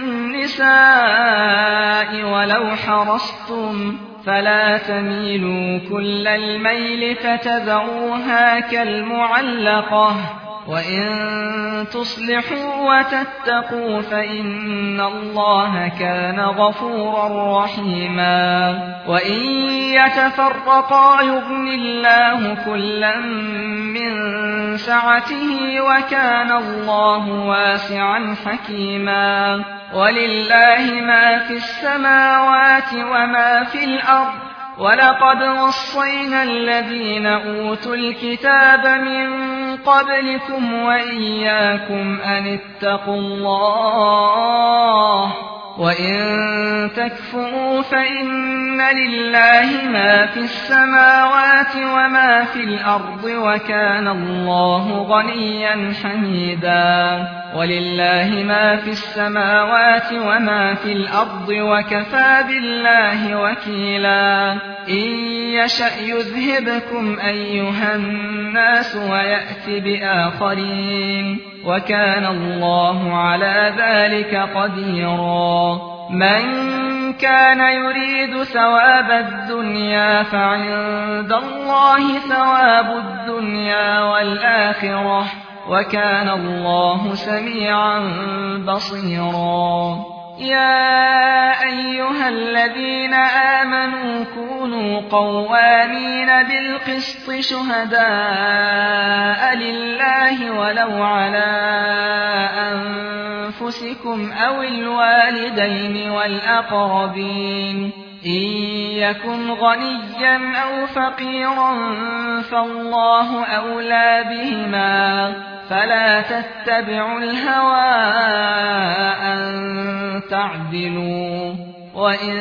النساء ولو حرصتم، فلا تميلوا كل الميل فتذروها كالمعلقة، وإن تصلحوا وتتقوا فإن الله كان غفورا رحيما. وإن يتفرقا يغن الله كلا من سعته، وكان الله واسعا حكيما. ولله ما في السماوات وما في الأرض، ولقد وصينا الذين أوتوا الكتاب من قبلكم وإياكم أن اتقوا الله، وإن تكفروا فإن لله ما في السماوات وما في الأرض، وكان الله غنيا حميدا. ولله ما في السماوات وما في الأرض، وكفى بالله وكيلا. إن يشأ يذهبكم أيها الناس ويأت بآخرين، وكان الله على ذلك قديرا. من كان يريد ثواب الدنيا فعند الله ثواب الدنيا والآخرة، وكان الله سميعا بصيرا. يا أيها الذين آمنوا كونوا قوامين بالقسط شهداء لله ولو على أنفسكم أو الوالدين والأقربين، إن يكن غنيا أو فقيرا فالله أولى بهما، فلا تتبعوا الهوى أن تعدلوا، وإن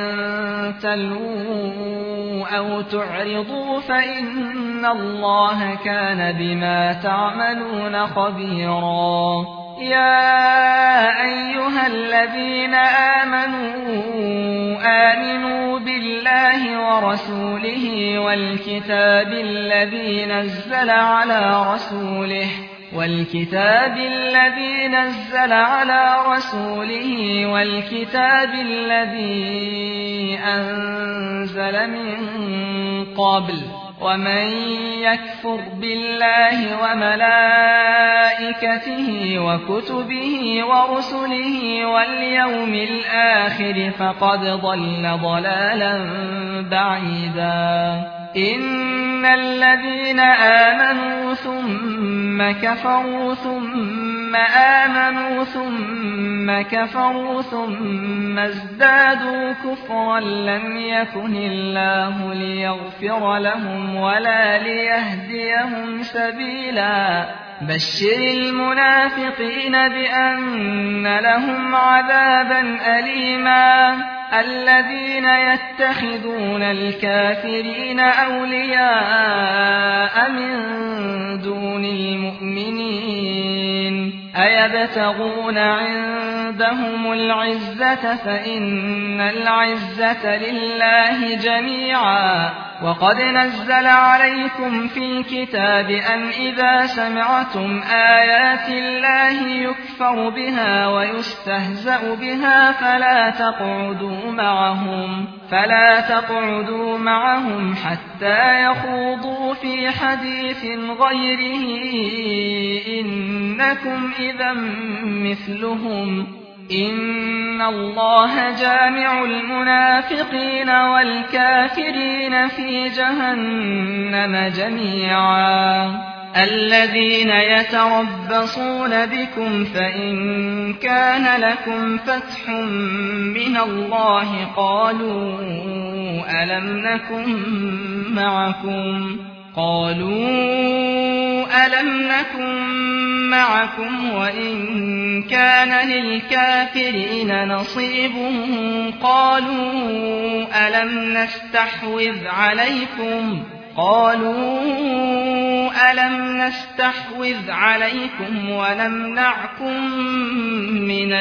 تلووا أو تعرضوا فإن الله كان بما تعملون خبيرا. يا أيها الذين آمنوا آمنوا بالله ورسوله والكتاب الذي نزل على رسوله والكتاب الذي نزل على رسوله والكتاب الذي أنزل من قبل، ومن يكفر بالله وملائكته وكتبه ورسله واليوم الآخر فقد ضل ضلالا بعيدا. إن الذين آمنوا ثم كفروا ثم آمنوا ثم كفروا ثم ازدادوا كفرا لم يكن الله ليغفر لهم ولا ليهديهم سبيلا. بشر المنافقين بأن لهم عذابا أليما. الذين يتخذون الكافرين أولياء من دون المؤمنين أيبتغون عندهم العزة فإن العزة لله جميعا. وقد نزل عليكم في الكتاب أن إذا سمعتم آيات الله يكفر بها ويستهزأ بها فلا تقعدوا معهم فلا تقعدوا معهم حتى يخوضوا في حديث غيره إنكم إذا مثلهم. إن الله جامع المنافقين والكافرين في جهنم جميعا. الذين يتربصون بكم فإن كان لكم فتح من الله قالوا ألم نكن معكم قالوا ألم نكن معكم وإن كان للكافرين نصيب قالوا ألم نستحوذ عليكم قالوا ألم نستحوذ عليكم ونمنعكم من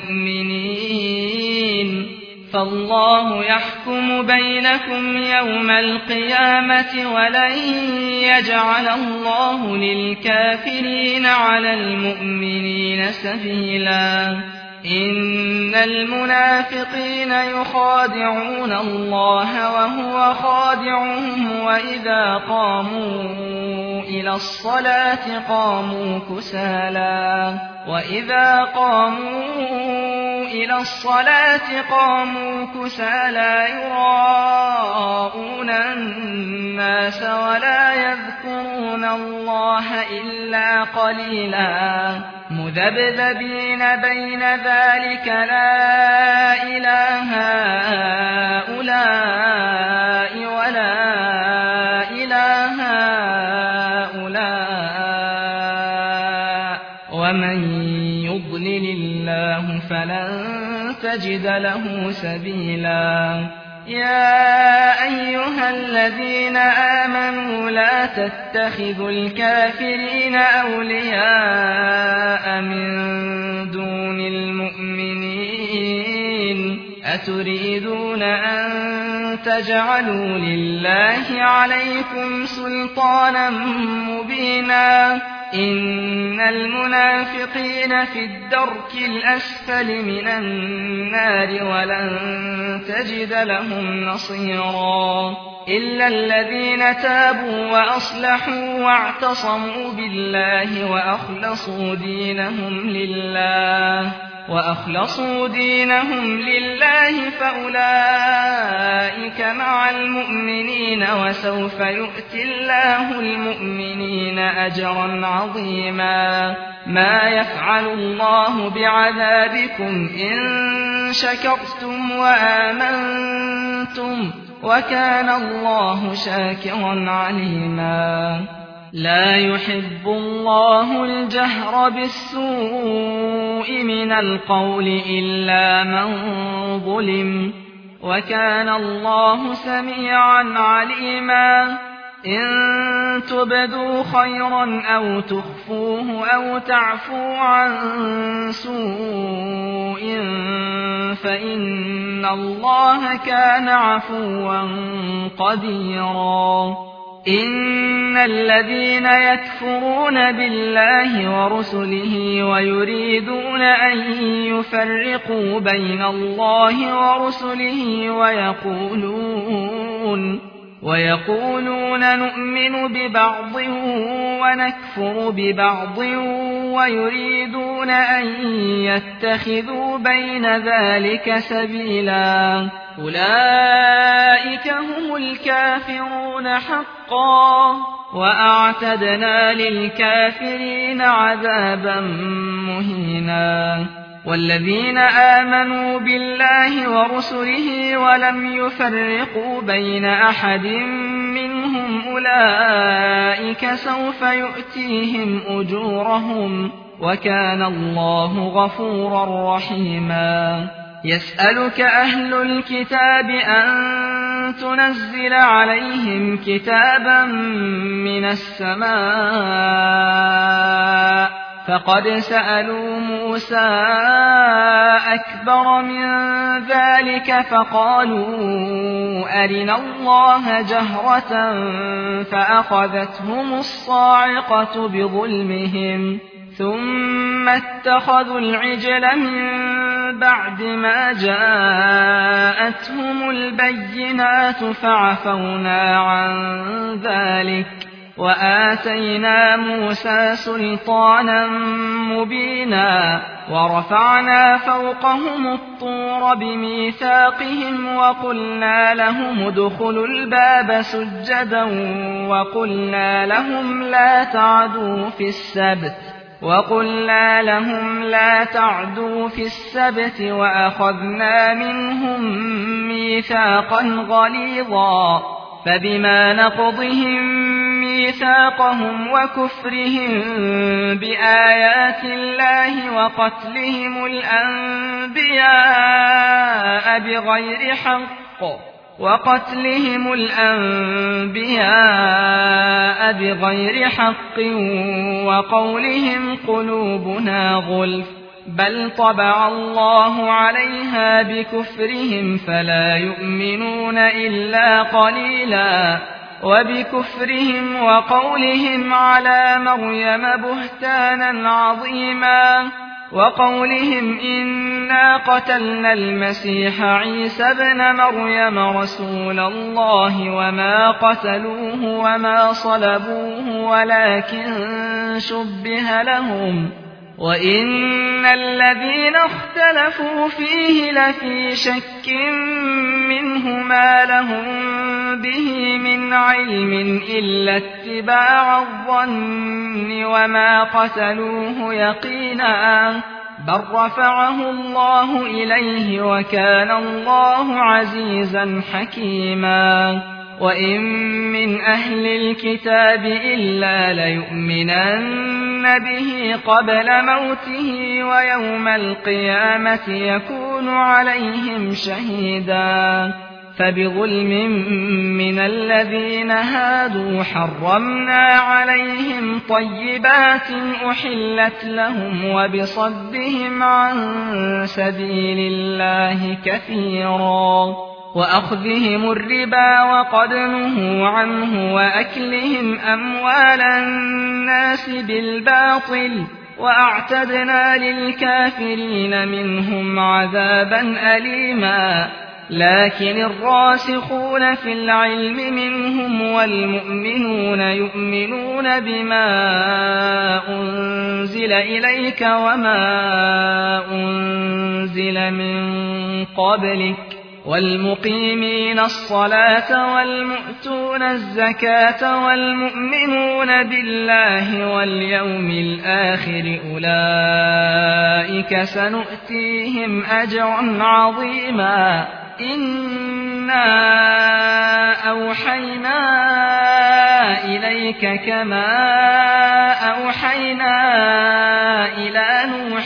المؤمنين فالله يحكم بينكم يوم القيامة ولن يجعل الله للكافرين على المؤمنين سبيلا إن المنافقين يخادعون الله وهو خادعهم وإذا قاموا إلى الصلاة قاموا كسالى وإذا قاموا إلى الصلاة قاموا كسالى يراءون الناس ولا يذكرون الله إلا قليلا مذبذبين بين ذلك لا إله هؤلاء ولا إله هؤلاء ومن يضلل الله فلن تجد له سبيلا يا أيها الذين آمنوا لا تتخذوا الكافرين أولياء من دون المؤمنين أتريدون أن تجعلوا لله عليكم سلطانا مبينا إن المنافقين في الدرك الأسفل من النار ولن تجد لهم نصيرا إلا الذين تابوا وأصلحوا واعتصموا بالله وأخلصوا دينهم لله وأخلصوا دينهم لله فأولئك مع المؤمنين وسوف يؤتي الله المؤمنين أجرا عظيما ما يفعل الله بعذابكم إن شكرتم وآمنتم وكان الله شاكرا عليما لا يحب الله الجهر بالسوء من القول إلا من ظلم وكان الله سميعا عليما إن تبدوا خيرا أو تخفوه أو تعفوا عن سوء فإن الله كان عفوا قديرا إن الذين يكفرون بالله ورسله ويريدون أن يفرقوا بين الله ورسله ويقولون ويقولون نؤمن ببعض ونكفر ببعض ويريدون أن يتخذوا بين ذلك سبيلا أولئك هم الكافرون حقا وأعتدنا للكافرين عذابا مهينا والذين آمنوا بالله ورسله ولم يفرقوا بين أحد منهم أولئك سوف يؤتيهم أجورهم وكان الله غفورا رحيما يسألك أهل الكتاب أن تنزل عليهم كتابا من السماء فقد سألوا موسى أكبر من ذلك فقالوا أرنا الله جهرة فأخذتهم الصاعقة بظلمهم ثم اتخذوا العجل من بعد ما جاءتهم البينات فعفونا عن ذلك وآتينا موسى سلطانا مبينا ورفعنا فوقهم الطور بميثاقهم وقلنا لهم ادخلوا الباب سجدا وقلنا لهم لا تعدوا في السبت وقلنا لهم لا تعدوا في السبت وأخذنا منهم ميثاقا غليظا فبما نقضهم ميثاقهم وكفرهم بآيات الله وقتلهم الأنبياء بغير حق وقتلهم الأنبياء بغير حق وقولهم قلوبنا غلف بل طبع الله عليها بكفرهم فلا يؤمنون إلا قليلا وبكفرهم وقولهم على مريم بهتانا عظيما وقولهم إنا قتلنا المسيح عيسى ابن مريم رسول الله وما قتلوه وما صلبوه ولكن شبه لهم وإن الذين اختلفوا فيه لفي شك منه ما لهم به من علم إلا اتباع الظن وما قتلوه يقينا بل رفعه الله إليه وكان الله عزيزا حكيما وإن من أهل الكتاب إلا ليؤمنن به قبل موته ويوم القيامة يكون عليهم شهيدا فبظلم من الذين هادوا حرمنا عليهم طيبات أحلت لهم وبصدهم عن سبيل الله كثيرا وأخذهم الربا وقد نهوا عنه وأكلهم أموال الناس بالباطل وأعتدنا للكافرين منهم عذابا أليما لكن الراسخون في العلم منهم والمؤمنون يؤمنون بما أنزل إليك وما أنزل من قبلك والمقيمين الصلاة والمؤتون الزكاة والمؤمنون بالله واليوم الآخر أولئك سنؤتيهم أجرا عظيما إنا أوحينا إليك كما أوحينا إلى نوح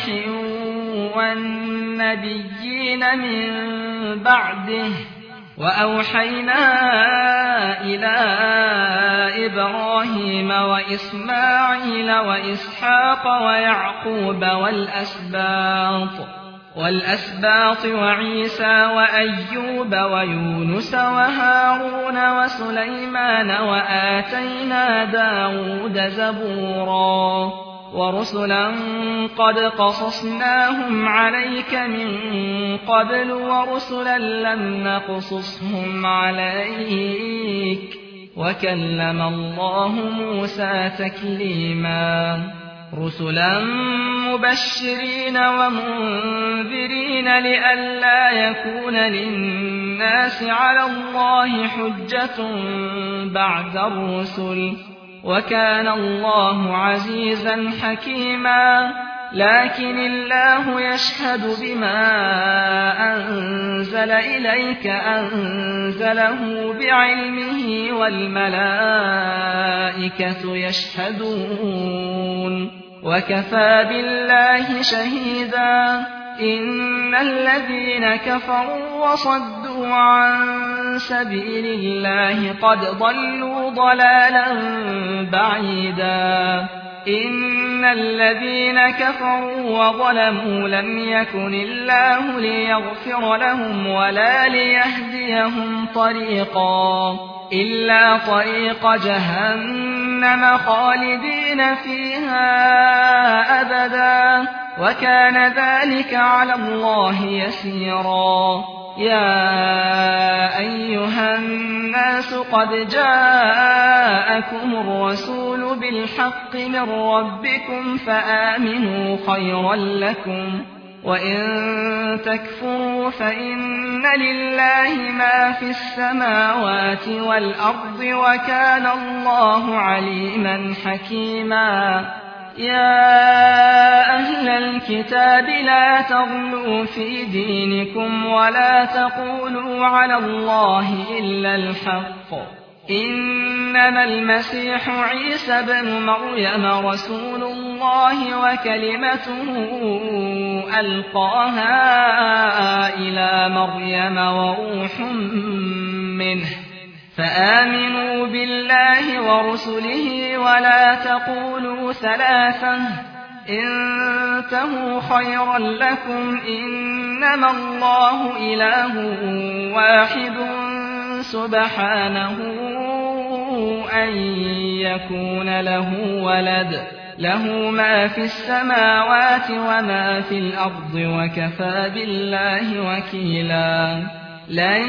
والنبيين من بعده وأوحينا إلى إبراهيم وإسماعيل وإسحاق ويعقوب والأسباط والأسباط وعيسى وأيوب ويونس وهارون وسليمان وآتينا داود زبورا ورسلا قد قصصناهم عليك من قبل ورسلا لم نقصصهم عليك وكلم الله موسى تكليما رسلا مبشرين ومنذرين لئلا يكون للناس على الله حجة بعد الرسل وكان الله عزيزا حكيما لكن الله يشهد بما أنزل إليك أنزله بعلمه والملائكة يشهدون وكفى بالله شهيدا إن الذين كفروا وصدوا عن سبيل الله قد ضلوا ضلالا بعيدا إن الذين كفروا وظلموا لم يكن الله ليغفر لهم ولا ليهديهم طريقا إلا طريق جهنم خالدين فيها أبدا وكان ذلك على الله يسيرا يا أيها الناس قد جاءكم الرسول بالحق من ربكم فآمنوا خيرا لكم وإن تكفروا فإن لله ما في السماوات والأرض وكان الله عليما حكيما يا أهل الكتاب لا تغلوا في دينكم ولا تقولوا على الله إلا الحق إنما المسيح عيسى بن مريم رسول الله وكلمته ألقاها إلى مريم وروح منه فآمنوا بالله ورسله ولا تقولوا ثلاثة انتهوا خيرا لكم إنما الله إله واحد سبحانه أن يكون له ولد له ما في السماوات وما في الأرض وكفى بالله وكيلا لن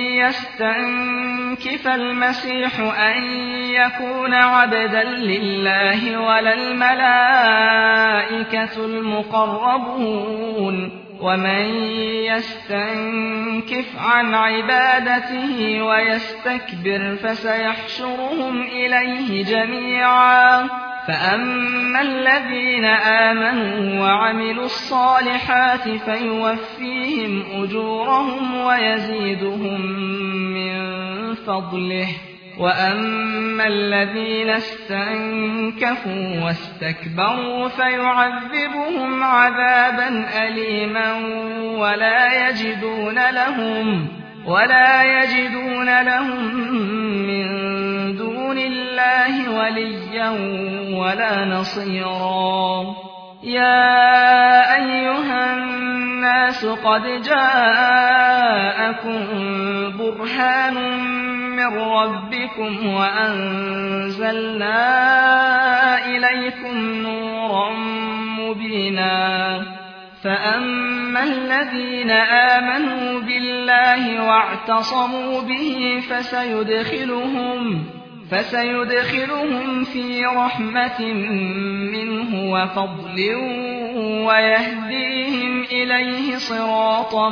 يستنكف المسيح أن يكون عبدا لله ولا الملائكة المقربون ومن يستنكف عن عبادته ويستكبر فسيحشرهم إليه جميعا فأما الذين آمنوا وعملوا الصالحات فيوفيهم أجورهم ويزيدهم من فضله وأما الذين استنكفوا واستكبروا فيعذبهم عذابا أليما ولا يجدون لهم ولا يجدون لهم من دون الله وليا ولا نصيرا يا أيها الناس قد جاءكم برهان من ربكم وأنزلنا إليكم نورا مبينا فأما الذين آمنوا بالله واعتصموا به فسيدخلهم فسيدخلهم في رحمة منه وفضل ويهديهم إليه صراطا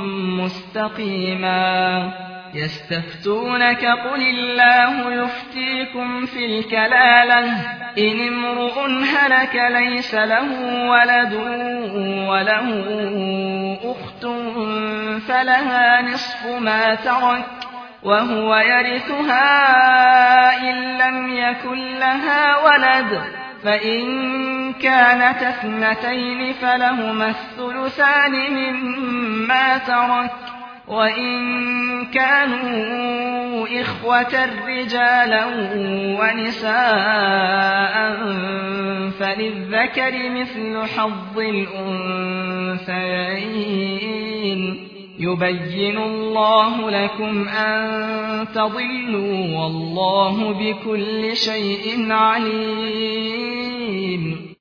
مستقيما يستفتونك قل الله يفتيكم في الكلالة إن امرؤ هلك ليس له ولد وله أخت فلها نصف ما ترك وهو يرثها إن لم يكن لها ولد فإن كانت اثنتين فلهما الثلثان مما ترك وإن كانوا إخوة رجالا ونساء فللذكر مثل حظ الأنثيين يبين الله لكم أن تضلوا والله بكل شيء عليم